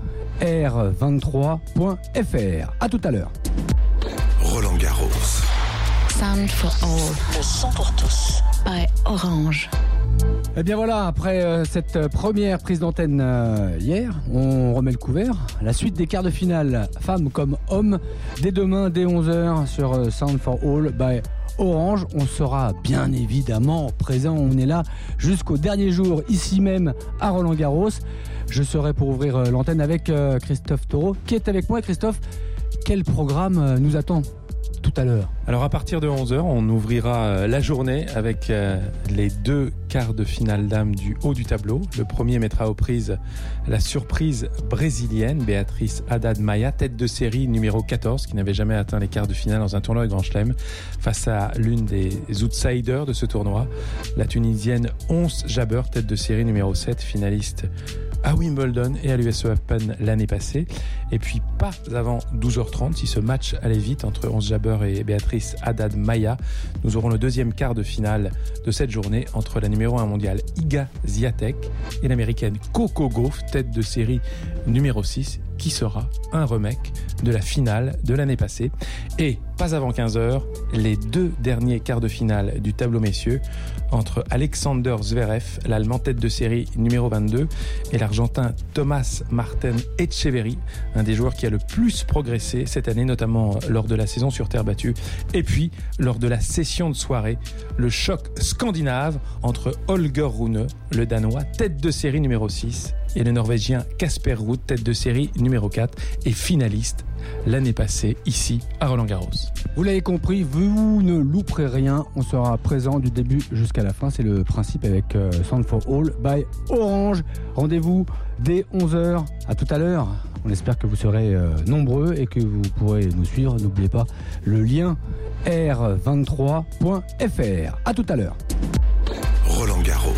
r vingt-trois point f r. À tout à l'heure. Roland Garros. Sound for all. Le son pour tous. By Orange. Eh bien voilà, après euh, cette première prise d'antenne euh, hier, on remet le couvert. La suite des quarts de finale, femmes comme hommes, dès demain, dès onze heures sur euh, Sound for All by Orange. On sera bien évidemment présent, on est là jusqu'au dernier jour, ici même à Roland-Garros. Je serai pour ouvrir euh, l'antenne avec euh, Christophe Taureau, qui est avec moi. Et Christophe, quel programme euh, nous attend tout à l'heure? Alors à partir de onze heures, on ouvrira la journée avec les deux quarts de finale dames du haut du tableau. Le premier mettra aux prises la surprise brésilienne, Béatrice Haddad Maia, tête de série numéro quatorze, qui n'avait jamais atteint les quarts de finale dans un tournoi de Grand Chelem, face à l'une des outsiders de ce tournoi, la Tunisienne Ons Jabeur, tête de série numéro sept, finaliste à Wimbledon et à l'U S Open l'année passée. Et puis pas avant douze heures trente, si ce match allait vite entre Ons Jabeur et Béatrice Haddad Maia, nous aurons le deuxième quart de finale de cette journée entre la numéro un mondiale Iga Swiatek et l'américaine Coco Gauff, tête de série numéro six, qui sera un remake de la finale de l'année passée. Et pas avant quinze heures, les deux derniers quarts de finale du tableau messieurs entre Alexander Zverev, l'allemand tête de série numéro vingt-deux, et l'argentin Thomas Martin Etcheverry, un des joueurs qui a le plus progressé cette année, notamment lors de la saison sur terre battue. Et puis, lors de la session de soirée, le choc scandinave entre Holger Rune, le Danois, tête de série numéro six, et le Norvégien Casper Ruud, tête de série numéro quatre, et finaliste l'année passée ici à Roland-Garros. Vous l'avez compris, vous ne louperez rien, on sera présent du début jusqu'à la fin, c'est le principe avec euh, Sound for All by Orange. Rendez-vous dès onze heures, à tout à l'heure. On espère que vous serez euh, nombreux et que vous pourrez nous suivre. N'oubliez pas le lien r vingt-trois point f r. À tout à l'heure. Roland Garros.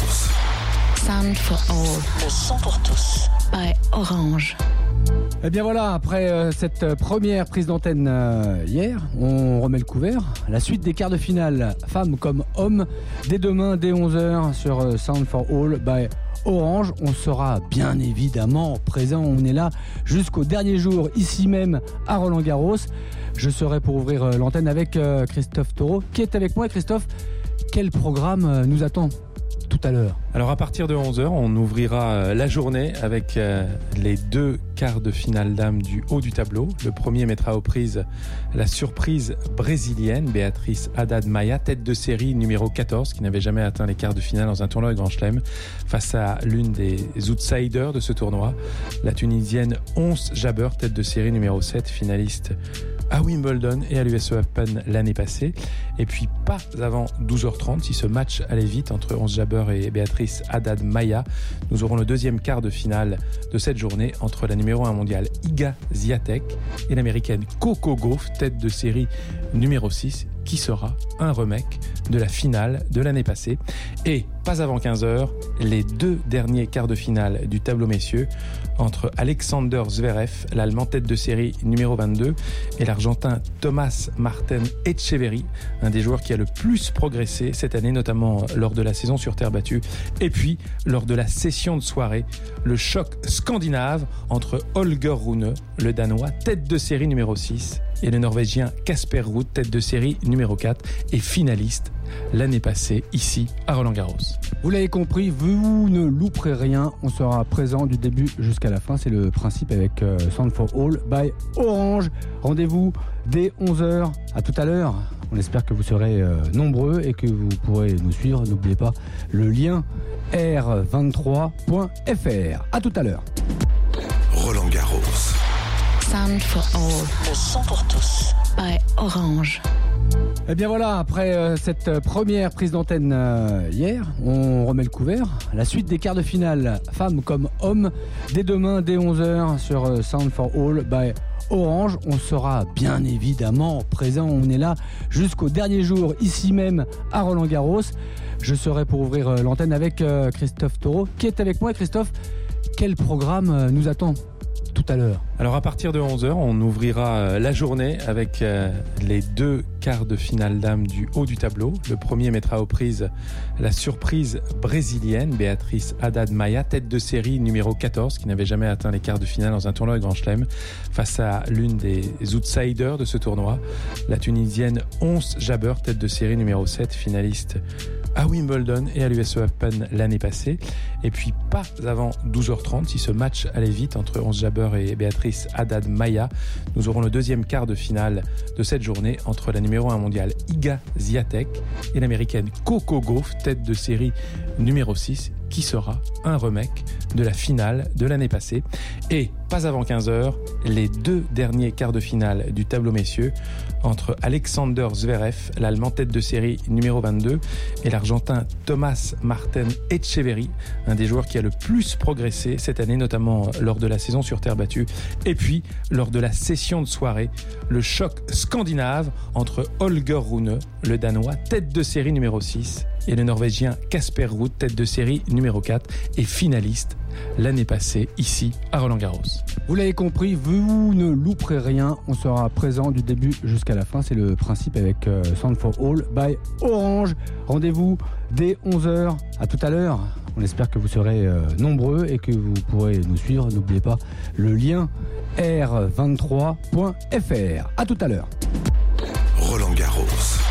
Sound for all. Le son pour tous. By Orange. Eh bien voilà, après euh, cette première prise d'antenne euh, hier, on remet le couvert. La suite des quarts de finale, femmes comme hommes, dès demain, dès onze heures sur euh, Sound for All by Orange. On sera bien évidemment présent, on est là jusqu'au dernier jour, ici même à Roland-Garros. Je serai pour ouvrir euh, l'antenne avec euh, Christophe Taureau, qui est avec moi. Et Christophe, quel programme euh, nous attend tout à l'heure? Alors à partir de onze heures, on ouvrira la journée avec les deux quarts de finale dames du haut du tableau. Le premier mettra aux prises la surprise brésilienne, Béatrice Haddad Maia, tête de série numéro quatorze, qui n'avait jamais atteint les quarts de finale dans un tournoi de Grand Chelem, face à l'une des outsiders de ce tournoi, la Tunisienne Ons Jabeur, tête de série numéro sept, finaliste à Wimbledon et à l'U S Open l'année passée. Et puis pas avant douze heures trente, si ce match allait vite entre Ons Jabeur et Béatrice Haddad Maia, nous aurons le deuxième quart de finale de cette journée entre la numéro un mondiale Iga Swiatek et l'américaine Coco Gauff, tête de série numéro six, qui sera un remake de la finale de l'année passée. Et pas avant quinze heures, les deux derniers quarts de finale du tableau messieurs entre Alexander Zverev, l'allemand tête de série numéro vingt-deux, et l'argentin Thomas Martin Etcheverry, un des joueurs qui a le plus progressé cette année, notamment lors de la saison sur terre battue. Et puis, lors de la session de soirée, le choc scandinave entre Holger Rune, le Danois, tête de série numéro six, et le Norvégien Casper Ruud, tête de série numéro quatre, et finaliste l'année passée ici à Roland-Garros. Vous l'avez compris, vous ne louperez rien, on sera présent du début jusqu'à la fin, c'est le principe avec euh, Sound for All by Orange. Rendez-vous dès onze heures, à tout à l'heure. On espère que vous serez euh, nombreux et que vous pourrez nous suivre. N'oubliez pas le lien r vingt-trois point f r. À tout à l'heure. Roland Garros. Sound for all. Le son pour tous. By Orange. Eh bien voilà, après euh, cette première prise d'antenne euh, hier, on remet le couvert. La suite des quarts de finale, femmes comme hommes, dès demain, dès onze heures sur euh, Sound for All by Orange. On sera bien évidemment présent, on est là jusqu'au dernier jour, ici même à Roland-Garros. Je serai pour ouvrir euh, l'antenne avec euh, Christophe Taureau, qui est avec moi. Et Christophe, quel programme euh, nous attend tout à l'heure. Alors à partir de onze heures, on ouvrira la journée avec les deux quarts de finale dames du haut du tableau. Le premier mettra aux prises la surprise brésilienne Béatrice Haddad Maia, tête de série numéro quatorze, qui n'avait jamais atteint les quarts de finale dans un tournoi de Grand Chelem, face à l'une des outsiders de ce tournoi, la Tunisienne Ons Jabeur, tête de série numéro sept, finaliste à Wimbledon et à l'U S Open l'année passée. Et puis pas avant douze heures trente, si ce match allait vite entre Ons Jabeur et Béatrice Haddad Maia, nous aurons le deuxième quart de finale de cette journée entre la numéro un mondiale Iga Swiatek et l'américaine Coco Gauff, tête de série numéro six, qui sera un remake de la finale de l'année passée. Et pas avant quinze heures, les deux derniers quarts de finale du tableau messieurs entre Alexander Zverev, l'allemand tête de série numéro vingt-deux, et l'argentin Thomas Martin Etcheverry, un des joueurs qui a le plus progressé cette année, notamment lors de la saison sur terre battue. Et puis, lors de la session de soirée, le choc scandinave entre Holger Rune, le Danois, tête de série numéro six, et le Norvégien Casper Ruud, tête de série numéro quatre, et finaliste l'année passée ici à Roland-Garros. Vous l'avez compris, vous ne louperez rien, on sera présent du début jusqu'à la fin, c'est le principe avec euh, Sound for All by Orange. Rendez-vous dès onze heures, à tout à l'heure. On espère que vous serez euh, nombreux et que vous pourrez nous suivre. N'oubliez pas le lien r vingt-trois point f r. À tout à l'heure. Roland-Garros.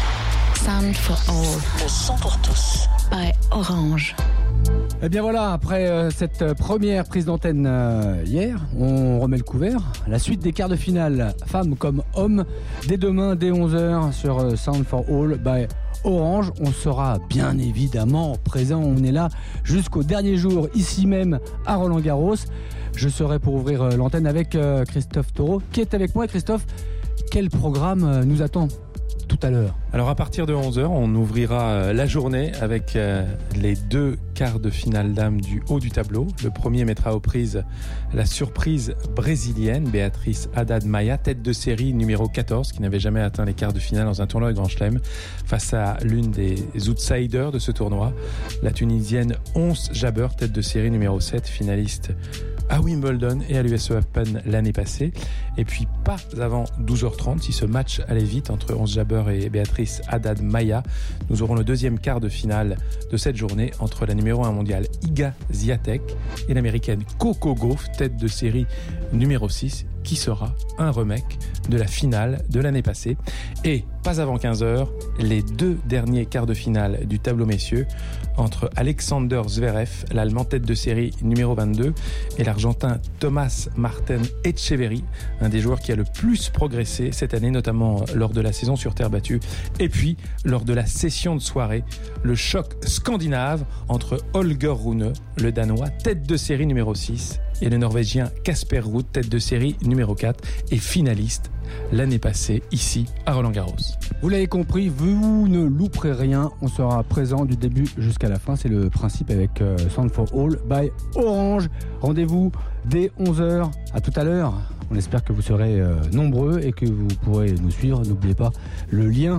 Sound for All. Le son pour tous. By Orange. Eh bien voilà, après euh, cette première prise d'antenne euh, hier, on remet le couvert. La suite des quarts de finale, femmes comme hommes, dès demain, dès onze heures, sur euh, Sound for All by Orange. On sera bien évidemment présent, on est là jusqu'au dernier jour, ici même à Roland-Garros. Je serai pour ouvrir euh, l'antenne avec euh, Christophe Taureau, qui est avec moi. Christophe, quel programme euh, nous attend tout à l'heure? Alors à partir de onze heures, on ouvrira la journée avec les deux quarts de finale dames du haut du tableau. Le premier mettra aux prises la surprise brésilienne Béatrice Haddad Maia, tête de série numéro quatorze, qui n'avait jamais atteint les quarts de finale dans un tournoi de Grand Chelem, face à l'une des outsiders de ce tournoi, la Tunisienne Ons Jabeur, tête de série numéro sept, finaliste à Wimbledon et à l'U S Open l'année passée. Et puis pas avant douze heures trente, si ce match allait vite entre Ons Jabeur et Béatrice Haddad Maia, nous aurons le deuxième quart de finale de cette journée entre la numéro un mondiale Iga Swiatek et l'américaine Coco Gauff, tête de série numéro six, qui sera un remake de la finale de l'année passée. Et pas avant quinze heures, les deux derniers quarts de finale du tableau messieurs entre Alexander Zverev, l'allemand tête de série numéro vingt-deux, et l'argentin Thomas Martin Etcheverry, un des joueurs qui a le plus progressé cette année, notamment lors de la saison sur terre battue. Et puis, lors de la session de soirée, le choc scandinave entre Holger Rune, le Danois, tête de série numéro six, et le Norvégien Casper Ruud, tête de série numéro quatre, et finaliste l'année passée ici à Roland-Garros. Vous l'avez compris, vous ne louperez rien, on sera présent du début jusqu'à la fin, c'est le principe avec euh, Sound for All by Orange. Rendez-vous dès onze heures, à tout à l'heure. On espère que vous serez euh, nombreux et que vous pourrez nous suivre. N'oubliez pas le lien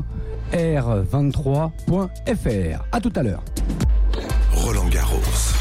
r vingt-trois point f r. À tout à l'heure. Roland-Garros.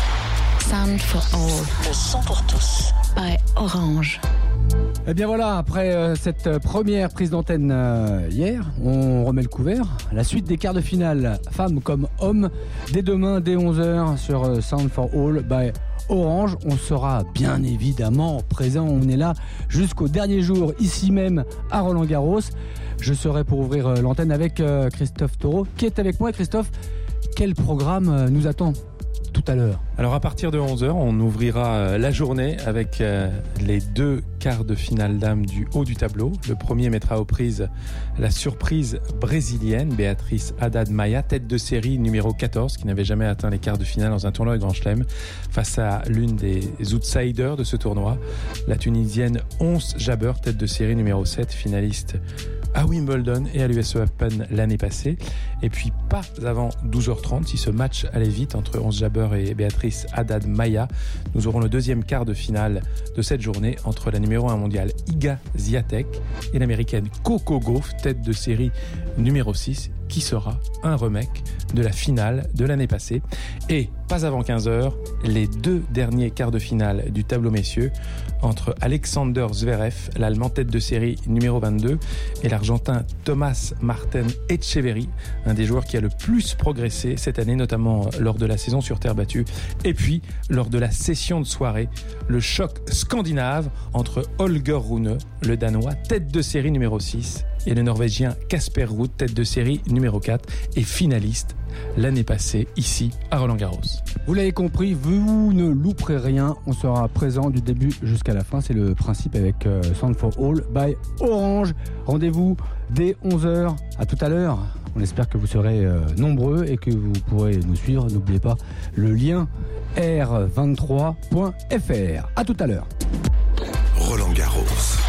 Sound for All. Le son pour tous. By Orange. Eh bien voilà, après euh, cette première prise d'antenne euh, hier, on remet le couvert. La suite des quarts de finale, femmes comme hommes, dès demain, dès onze heures, sur euh, Sound for All by Orange. On sera bien évidemment présent, on est là jusqu'au dernier jour, ici même à Roland-Garros. Je serai pour ouvrir euh, l'antenne avec euh, Christophe Taureau, qui est avec moi. Christophe, quel programme euh, nous attend tout à l'heure? Alors à partir de onze heures, on ouvrira la journée avec les deux quarts de finale dames du haut du tableau. Le premier mettra aux prises la surprise brésilienne Béatrice Haddad Maia, tête de série numéro quatorze, qui n'avait jamais atteint les quarts de finale dans un tournoi de Grand Chelem, face à l'une des outsiders de ce tournoi, la Tunisienne Ons Jabeur, tête de série numéro sept, finaliste à Wimbledon et à l'U S Open l'année passée. Et puis pas avant douze heures trente, si ce match allait vite entre Ons Jabeur et Béatrice Haddad Maia, nous aurons le deuxième quart de finale de cette journée entre la numéro un mondiale Iga Swiatek et l'américaine Coco Gauff, tête de série numéro six, qui sera un remake de la finale de l'année passée. Et pas avant quinze heures, les deux derniers quarts de finale du tableau messieurs entre Alexander Zverev, l'Allemand tête de série numéro vingt-deux, et l'Argentin Thomas Martin Etcheverry, un des joueurs qui a le plus progressé cette année, notamment lors de la saison sur terre battue. Et puis, lors de la session de soirée, le choc scandinave entre Holger Rune, le Danois tête de série numéro six, et le Norvégien Casper Ruud, tête de série numéro quatre, et finaliste l'année passée ici à Roland-Garros. Vous l'avez compris, vous ne louperez rien, on sera présent du début jusqu'à la fin, c'est le principe avec euh, Sound for All by Orange. Rendez-vous dès onze heures, à tout à l'heure. On espère que vous serez euh, nombreux et que vous pourrez nous suivre. N'oubliez pas le lien r vingt-trois point f r. À tout à l'heure. Roland-Garros.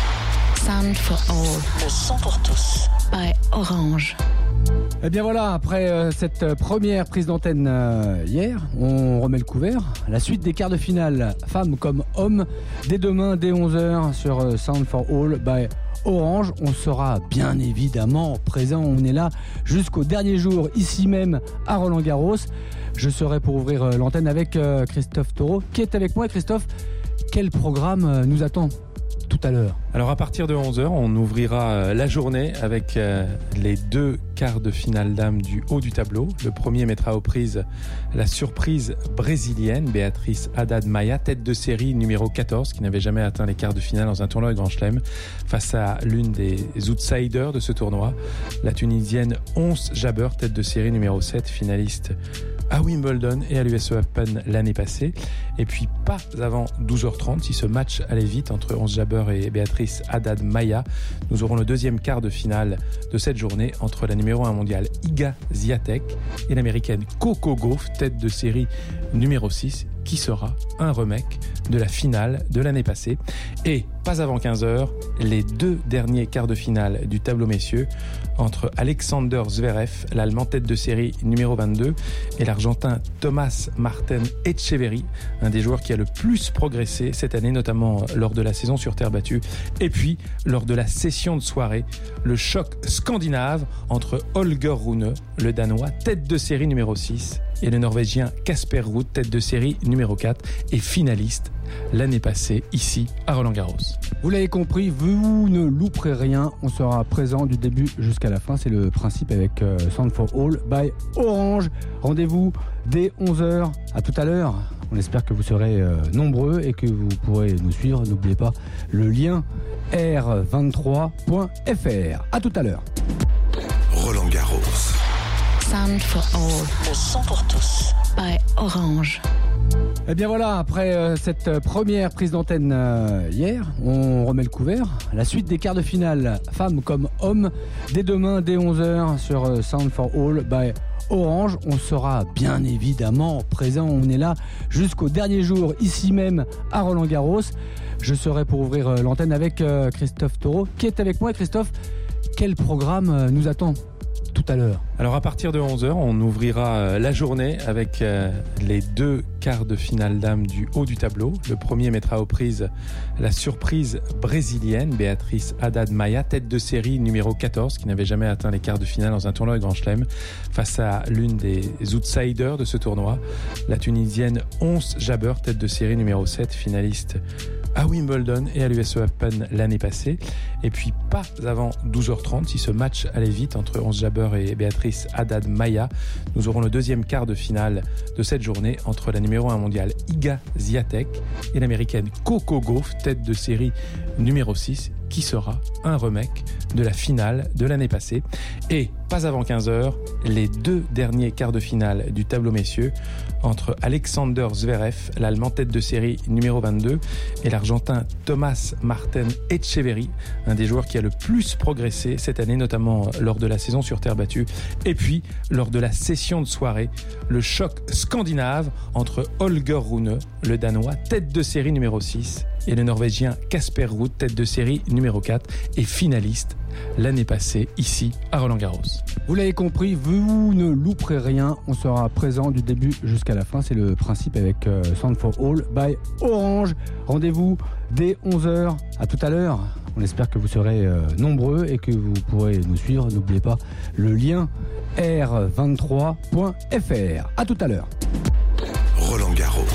Sound for All. Le son pour tous. By Orange. Et bien voilà, après euh, cette première prise d'antenne euh, hier, on remet le couvert. La suite des quarts de finale, femmes comme hommes, dès demain, dès onze heures, sur euh, Sound for All by Orange. On sera bien évidemment présent, on est là jusqu'au dernier jour, ici même à Roland-Garros. Je serai pour ouvrir euh, l'antenne avec euh, Christophe Taureau, qui est avec moi. Christophe, quel programme euh, nous attend tout à l'heure? Alors à partir de onze heures, on ouvrira la journée avec les deux quarts de finale dames du haut du tableau. Le premier mettra aux prises la surprise brésilienne Béatrice Haddad Maia, tête de série numéro quatorze, qui n'avait jamais atteint les quarts de finale dans un tournoi Grand Chelem, face à l'une des outsiders de ce tournoi, la Tunisienne Ons Jabeur, tête de série numéro sept, finaliste à Wimbledon et à l'U S Open l'année passée. Et puis pas avant douze heures trente, si ce match allait vite entre Ons Jabeur et Béatrice Haddad Maia, nous aurons le deuxième quart de finale de cette journée entre la numéro un mondiale Iga Swiatek et l'américaine Coco Gauff, tête de série numéro six, qui sera un remake de la finale de l'année passée. Et pas avant quinze heures, les deux derniers quarts de finale du tableau messieurs entre Alexander Zverev, l'Allemand tête de série numéro vingt-deux, et l'Argentin Thomas Martin Etcheverry, un des joueurs qui a le plus progressé cette année, notamment lors de la saison sur terre battue. Et puis, lors de la session de soirée, le choc scandinave entre Holger Rune, le Danois tête de série numéro six, et le Norvégien Casper Ruud, tête de série numéro quatre, et finaliste l'année passée ici à Roland-Garros. Vous l'avez compris, vous ne louperez rien, on sera présent du début jusqu'à la fin, c'est le principe avec euh, Sound for All by Orange. Rendez-vous dès onze heures, à tout à l'heure. On espère que vous serez euh, nombreux et que vous pourrez nous suivre. N'oubliez pas le lien r vingt-trois point f r. À tout à l'heure. Roland-Garros. Sound for All. Le son pour tous. By Orange. Et bien voilà, après euh, cette première prise d'antenne euh, hier, on remet le couvert. La suite des quarts de finale, femmes comme hommes, dès demain, dès onze heures, sur euh, Sound for All by Orange. On sera bien évidemment présent, on est là jusqu'au dernier jour, ici même à Roland-Garros. Je serai pour ouvrir euh, l'antenne avec euh, Christophe Taureau, qui est avec moi. Christophe, quel programme euh, nous attend tout à l'heure? Alors à partir de onze heures, on ouvrira la journée avec les deux quarts de finale dames du haut du tableau. Le premier mettra aux prises la surprise brésilienne Béatrice Haddad Maia, tête de série numéro quatorze, qui n'avait jamais atteint les quarts de finale dans un tournoi Grand Chelem, face à l'une des outsiders de ce tournoi, la Tunisienne Ons Jabeur, tête de série numéro sept, finaliste à Wimbledon et à l'U S Open l'année passée. Et puis pas avant douze heures trente, si ce match allait vite entre Ons Jabeur et Béatrice Haddad Maia, nous aurons le deuxième quart de finale de cette journée entre la numéro un mondiale Iga Swiatek et l'américaine Coco Gauff, tête de série numéro six, qui sera un remake de la finale de l'année passée. Et pas avant quinze heures, les deux derniers quarts de finale du tableau messieurs entre Alexander Zverev, l'Allemand tête de série numéro vingt-deux, et l'Argentin Thomas Martin Etcheverry, un des joueurs qui a le plus progressé cette année, notamment lors de la saison sur terre battue. Et puis, lors de la session de soirée, le choc scandinave entre Holger Rune, le Danois tête de série numéro six, et le Norvégien Casper Ruud, tête de série numéro quatre, et finaliste l'année passée ici à Roland-Garros. Vous l'avez compris, vous ne louperez rien, on sera présent du début jusqu'à la fin, c'est le principe avec euh, Sound for All by Orange. Rendez-vous dès onze heures, à tout à l'heure. On espère que vous serez euh, nombreux et que vous pourrez nous suivre. N'oubliez pas le lien r vingt-trois point f r. À tout à l'heure. Roland Garros.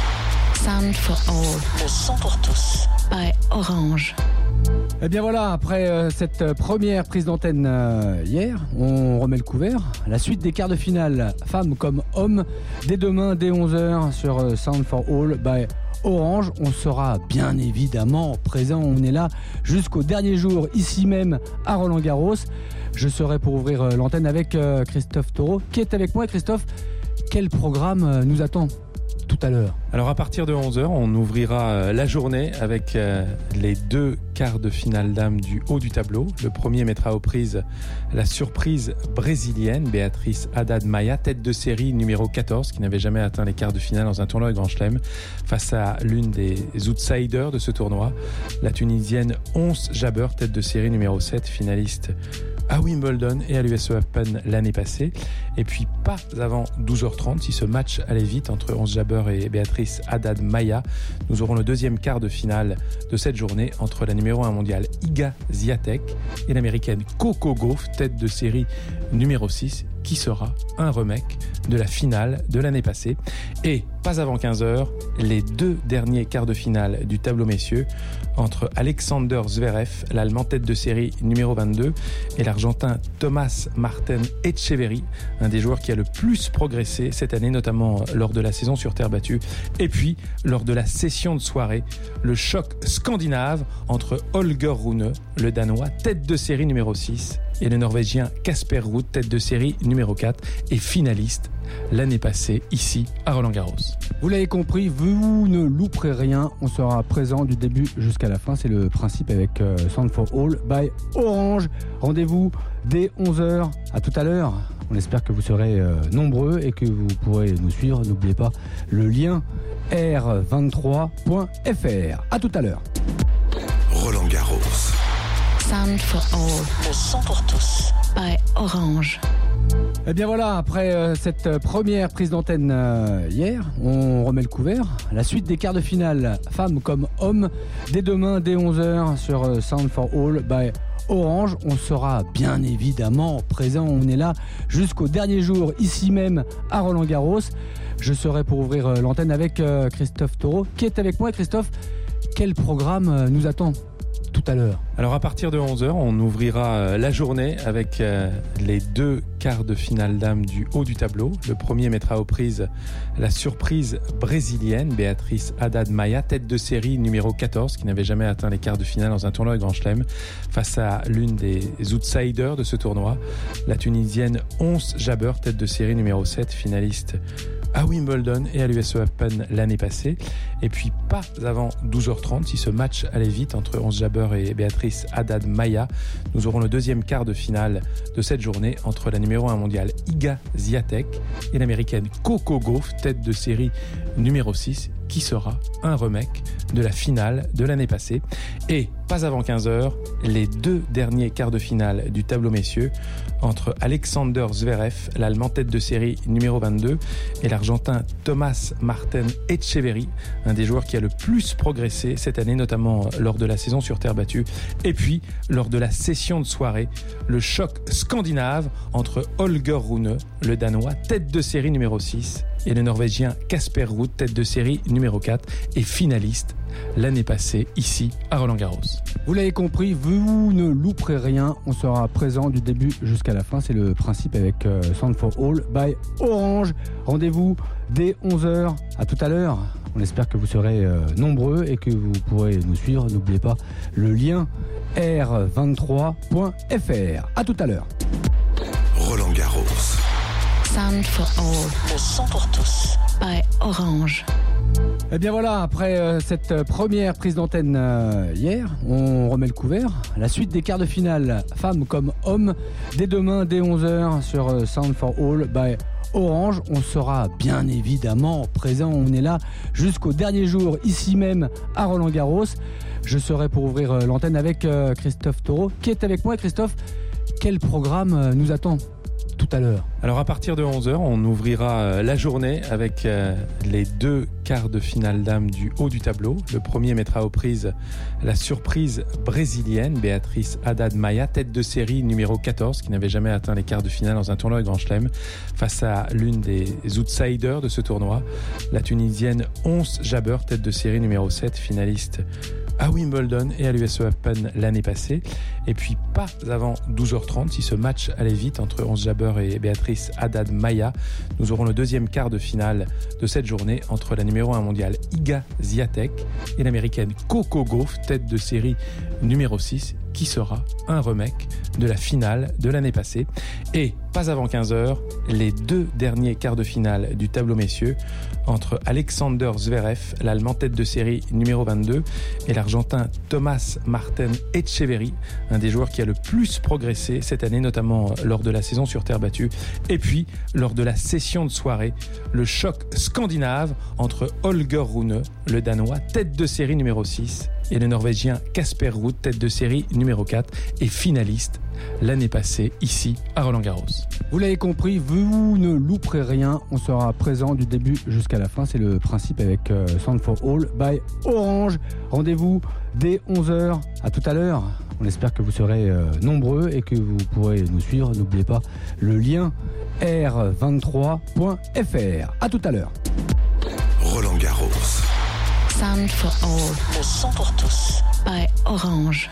Sound for all. Le son pour tous. By Orange. Eh bien voilà, après euh, cette première prise d'antenne euh, hier, on remet le couvert. La suite des quarts de finale, femmes comme hommes, dès demain, dès onze heures, sur euh, Sound for All by Orange. On sera bien évidemment présent, on est là jusqu'au dernier jour, ici même à Roland-Garros. Je serai pour ouvrir euh, l'antenne avec euh, Christophe Taureau, qui est avec moi. Christophe, quel programme euh, nous attend tout à l'heure? Alors à partir de onze heures, on ouvrira la journée avec les deux quarts de finale dames du haut du tableau. Le premier mettra aux prises la surprise brésilienne Béatrice Haddad Maia, tête de série numéro quatorze, qui n'avait jamais atteint les quarts de finale dans un tournoi de Grand Chelem, face à l'une des outsiders de ce tournoi, la Tunisienne Ons Jabeur, tête de série numéro sept, finaliste à Wimbledon et à l'U S Open l'année passée. Et puis pas avant douze heures trente, si ce match allait vite entre Ons Jabeur et Béatrice Haddad Maia, nous aurons le deuxième quart de finale de cette journée entre la numéro un mondiale Iga Swiatek et l'américaine Coco Gauff, tête de série numéro six, qui sera un remake de la finale de l'année passée. Et pas avant quinze heures, les deux derniers quarts de finale du tableau messieurs entre Alexander Zverev, l'allemand tête de série numéro vingt-deux, et l'argentin Thomas Martin Etcheverry, un des joueurs qui a le plus progressé cette année, notamment lors de la saison sur terre battue. Et puis, lors de la session de soirée, le choc scandinave entre Holger Rune, le Danois, tête de série numéro six, et le Norvégien Casper Ruud, tête de série numéro quatre, et finaliste l'année passée ici à Roland-Garros. Vous l'avez compris, vous ne louperez rien, on sera présent du début jusqu'à la fin, c'est le principe avec euh, Sound for All by Orange. Rendez-vous dès onze heures, à tout à l'heure. On espère que vous serez euh, nombreux et que vous pourrez nous suivre. N'oubliez pas le lien r vingt-trois point f r. À tout à l'heure. Roland Garros. Sound for all. Le son pour tous. By Orange. Eh bien voilà, après euh, cette première prise d'antenne euh, hier, on remet le couvert. La suite des quarts de finale, femmes comme hommes, dès demain, dès onze heures, sur euh, Sound for All by Orange. On sera bien évidemment présent, on est là jusqu'au dernier jour, ici même à Roland-Garros. Je serai pour ouvrir euh, l'antenne avec euh, Christophe Taureau, qui est avec moi. Christophe, quel programme euh, nous attend tout à l'heure? Alors à partir de onze heures, on ouvrira la journée avec les deux quarts de finale dames du haut du tableau. Le premier mettra aux prises la surprise brésilienne Béatrice Haddad Maia, tête de série numéro quatorze, qui n'avait jamais atteint les quarts de finale dans un tournoi de Grand Chelem, face à l'une des outsiders de ce tournoi, la Tunisienne Ons Jabeur, tête de série numéro sept, finaliste à Wimbledon et à l'U S Open l'année passée. Et puis pas avant douze heures trente, si ce match allait vite entre Ons Jabeur et Béatrice Haddad Maia, nous aurons le deuxième quart de finale de cette journée entre la numéro un mondiale Iga Swiatek et l'américaine Coco Gauff, tête de série numéro six, qui sera un remake de la finale de l'année passée. Et pas avant quinze heures, les deux derniers quarts de finale du tableau messieurs entre Alexander Zverev, l'allemand tête de série numéro vingt-deux, et l'argentin Thomas Martin Etcheverry, un des joueurs qui a le plus progressé cette année, notamment lors de la saison sur terre battue. Et puis, lors de la session de soirée, le choc scandinave entre Holger Rune, le Danois, tête de série numéro six, et le Norvégien Casper Ruud, tête de série numéro quatre, et finaliste l'année passée ici à Roland-Garros. Vous l'avez compris, vous ne louperez rien, on sera présent du début jusqu'à la fin, c'est le principe avec euh, Sound for All by Orange. Rendez-vous dès onze heures, à tout à l'heure. On espère que vous serez euh, nombreux et que vous pourrez nous suivre. N'oubliez pas le lien r vingt-trois point f r. À tout à l'heure. Roland Garros. Sound for all. Le son pour tous. By Orange. Eh bien voilà, après euh, cette première prise d'antenne euh, hier, on remet le couvert. La suite des quarts de finale, femmes comme hommes, dès demain, dès onze heures, sur euh, Sound for All by Orange. On sera bien évidemment présent, on est là jusqu'au dernier jour, ici même à Roland-Garros. Je serai pour ouvrir euh, l'antenne avec euh, Christophe Taureau, qui est avec moi. Christophe, quel programme euh, nous attend tout à l'heure? Alors à partir de onze heures, on ouvrira la journée avec les deux quarts de finale dames du haut du tableau. Le premier mettra aux prises la surprise brésilienne Béatrice Haddad Maia, tête de série numéro quatorze, qui n'avait jamais atteint les quarts de finale dans un tournoi Grand Chelem, face à l'une des outsiders de ce tournoi, la Tunisienne Ons Jabeur, tête de série numéro sept, finaliste à Wimbledon et à l'U S Open l'année passée. Et puis pas avant douze heures trente, si ce match allait vite entre Ons Jabeur et Béatrice Haddad Maia, nous aurons le deuxième quart de finale de cette journée entre la numéro un mondiale Iga Swiatek et l'américaine Coco Gauff, tête de série numéro six, qui sera un remake de la finale de l'année passée. Et pas avant quinze heures, les deux derniers quarts de finale du tableau messieurs entre Alexander Zverev, l'Allemand tête de série numéro vingt-deux, et l'Argentin Thomas Martin Etcheverry, un des joueurs qui a le plus progressé cette année, notamment lors de la saison sur terre battue. Et puis, lors de la session de soirée, le choc scandinave entre Holger Rune, le Danois tête de série numéro six, et le Norvégien Casper Ruud, tête de série numéro quatre et finaliste l'année passée ici à Roland-Garros. Vous l'avez compris, vous ne louperez rien, on sera présent du début jusqu'à la fin, c'est le principe avec euh, Sound for All by Orange. Rendez-vous dès onze heures, à tout à l'heure. On espère que vous serez euh, nombreux et que vous pourrez nous suivre. N'oubliez pas le lien r vingt-trois point f r. À tout à l'heure. Roland-Garros. Sound for All. Le son pour tous. By Orange.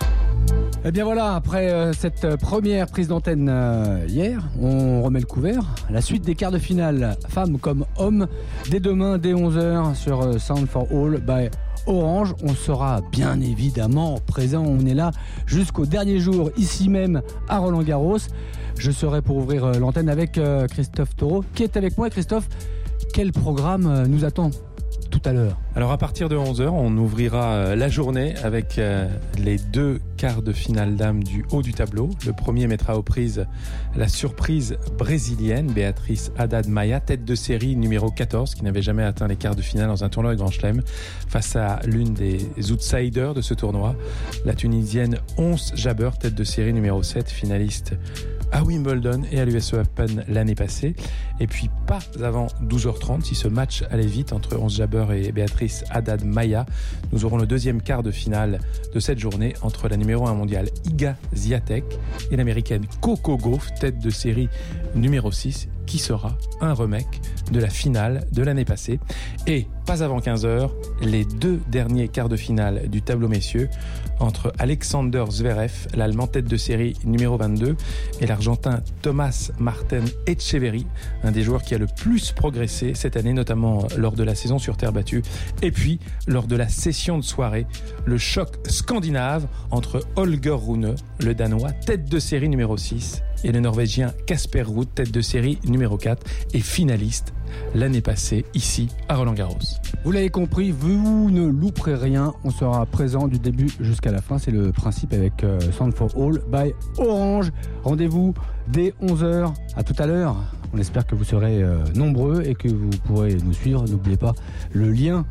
Eh bien voilà, après euh, cette première prise d'antenne euh, hier, on remet le couvert. La suite des quarts de finale, femmes comme hommes, dès demain, dès onze heures sur euh, Sound for All by Orange. On sera bien évidemment présent, on est là jusqu'au dernier jour, ici même à Roland-Garros. Je serai pour ouvrir euh, l'antenne avec euh, Christophe Taureau, qui est avec moi. Christophe, quel programme euh, nous attend tout à l'heure? Alors à partir de onze heures, on ouvrira la journée avec les deux quarts de finale dames du haut du tableau. Le premier mettra aux prises la surprise brésilienne Béatrice Haddad Maia, tête de série numéro quatorze, qui n'avait jamais atteint les quarts de finale dans un tournoi Grand Chelem, face à l'une des outsiders de ce tournoi, la Tunisienne Ons Jabeur, tête de série numéro sept, finaliste à Wimbledon et à l'U S Open l'année passée. Et puis pas avant douze heures trente, si ce match allait vite entre Ons Jabeur et Béatrice Haddad Maia, nous aurons le deuxième quart de finale de cette journée entre la numéro un mondiale Iga Swiatek et l'américaine Coco Gauff, tête de série numéro six, qui sera un remake de la finale de l'année passée. Et pas avant quinze heures, les deux derniers quarts de finale du tableau messieurs entre Alexander Zverev, l'Allemand tête de série numéro vingt-deux, et l'Argentin Thomas Martin Etcheverry, un des joueurs qui a le plus progressé cette année, notamment lors de la saison sur terre battue. Et puis, lors de la session de soirée, le choc scandinave entre Holger Rune, le Danois tête de série numéro six, et le Norvégien Casper Ruud, tête de série numéro quatre et finaliste l'année passée ici à Roland-Garros. Vous l'avez compris, vous ne louperez rien, on sera présent du début jusqu'à la fin, c'est le principe avec euh, Sound for All by Orange. Rendez-vous dès onze heures, à tout à l'heure. On espère que vous serez euh, nombreux et que vous pourrez nous suivre. N'oubliez pas le lien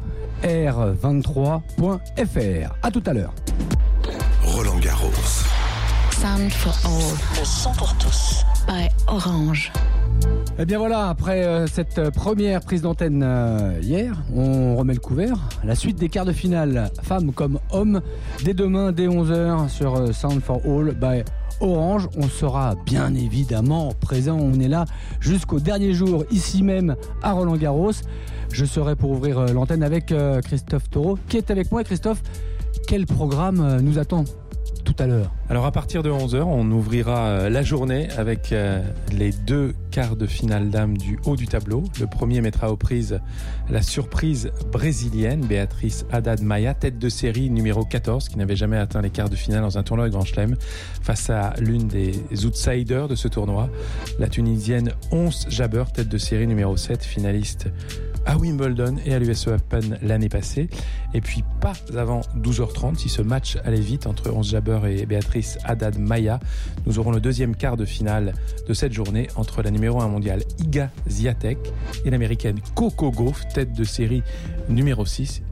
r vingt-trois point f r. À tout à l'heure. Roland-Garros. Sound for All. Le son pour tous. By Orange. Eh bien voilà, après euh, cette première prise d'antenne euh, hier, on remet le couvert. La suite des quarts de finale, femmes comme hommes, dès demain, dès onze heures sur euh, Sound for All by Orange. On sera bien évidemment présent, on est là jusqu'au dernier jour, ici même à Roland-Garros. Je serai pour ouvrir euh, l'antenne avec euh, Christophe Taureau, qui est avec moi. Christophe, quel programme euh, nous attend tout à l'heure? Alors à partir de onze heures, on ouvrira la journée avec les deux quarts de finale dames du haut du tableau. Le premier mettra aux prises la surprise brésilienne Béatrice Haddad Maia, tête de série numéro quatorze, qui n'avait jamais atteint les quarts de finale dans un tournoi Grand Chelem, face à l'une des outsiders de ce tournoi, la Tunisienne Ons Jabeur, tête de série numéro sept, finaliste à Wimbledon et à l'U S Open l'année passée. Et puis pas avant douze heures trente, si ce match allait vite entre Ons Jabeur et Béatrice Haddad Maia, nous aurons le deuxième quart de finale de cette journée entre la numéro un mondiale Iga Swiatek et l'américaine Coco Gauff, tête de série numéro six,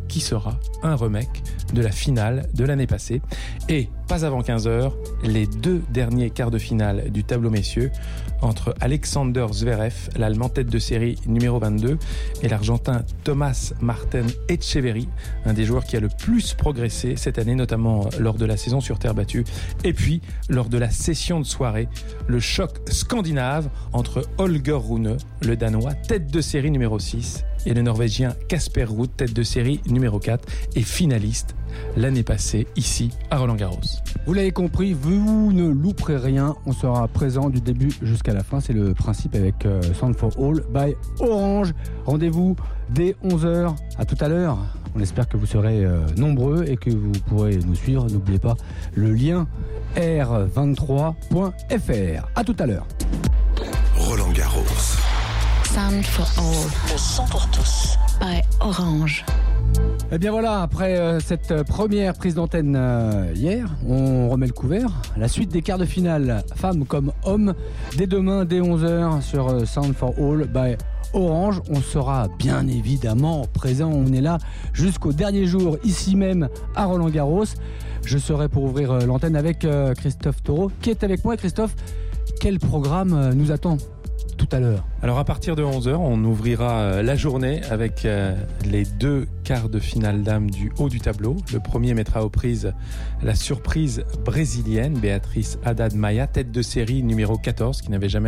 qui sera un remake de la finale de l'année passée. Et pas avant quinze heures, les deux derniers quarts de finale du tableau messieurs entre Alexander Zverev, l'Allemand tête de série numéro vingt-deux, et l'Argentin Thomas Martin Etcheverry, un des joueurs qui a le plus progressé cette année, notamment lors de la saison sur terre battue. Et puis, lors de la session de soirée, le choc scandinave entre Holger Rune, le Danois tête de série numéro six, et le Norvégien Casper Ruud, tête de série numéro quatre, et finaliste l'année passée ici à Roland-Garros. Vous l'avez compris, vous ne louperez rien, on sera présent du début jusqu'à la fin, c'est le principe avec euh, Sound for All by Orange. Rendez-vous dès onze heures, à tout à l'heure. On espère que vous serez euh, nombreux et que vous pourrez nous suivre. N'oubliez pas le lien r vingt-trois point f r. À tout à l'heure. Roland-Garros. Sound for All. Le son pour tous. By Orange. Eh bien voilà, après euh, cette première prise d'antenne euh, hier, on remet le couvert. La suite des quarts de finale, femmes comme hommes, dès demain, dès onze heures sur euh, Sound for All by Orange. On sera bien évidemment présent, on est là jusqu'au dernier jour, ici même à Roland-Garros. Je serai pour ouvrir euh, l'antenne avec euh, Christophe Taureau, qui est avec moi. Et Christophe, quel programme euh, nous attend tout à l'heure? Alors à partir de onze heures, on ouvrira la journée avec les deux quarts de finale dames du haut du tableau. Le premier mettra aux prises la surprise brésilienne Béatrice Haddad Maia, tête de série numéro quatorze, qui n'avait jamais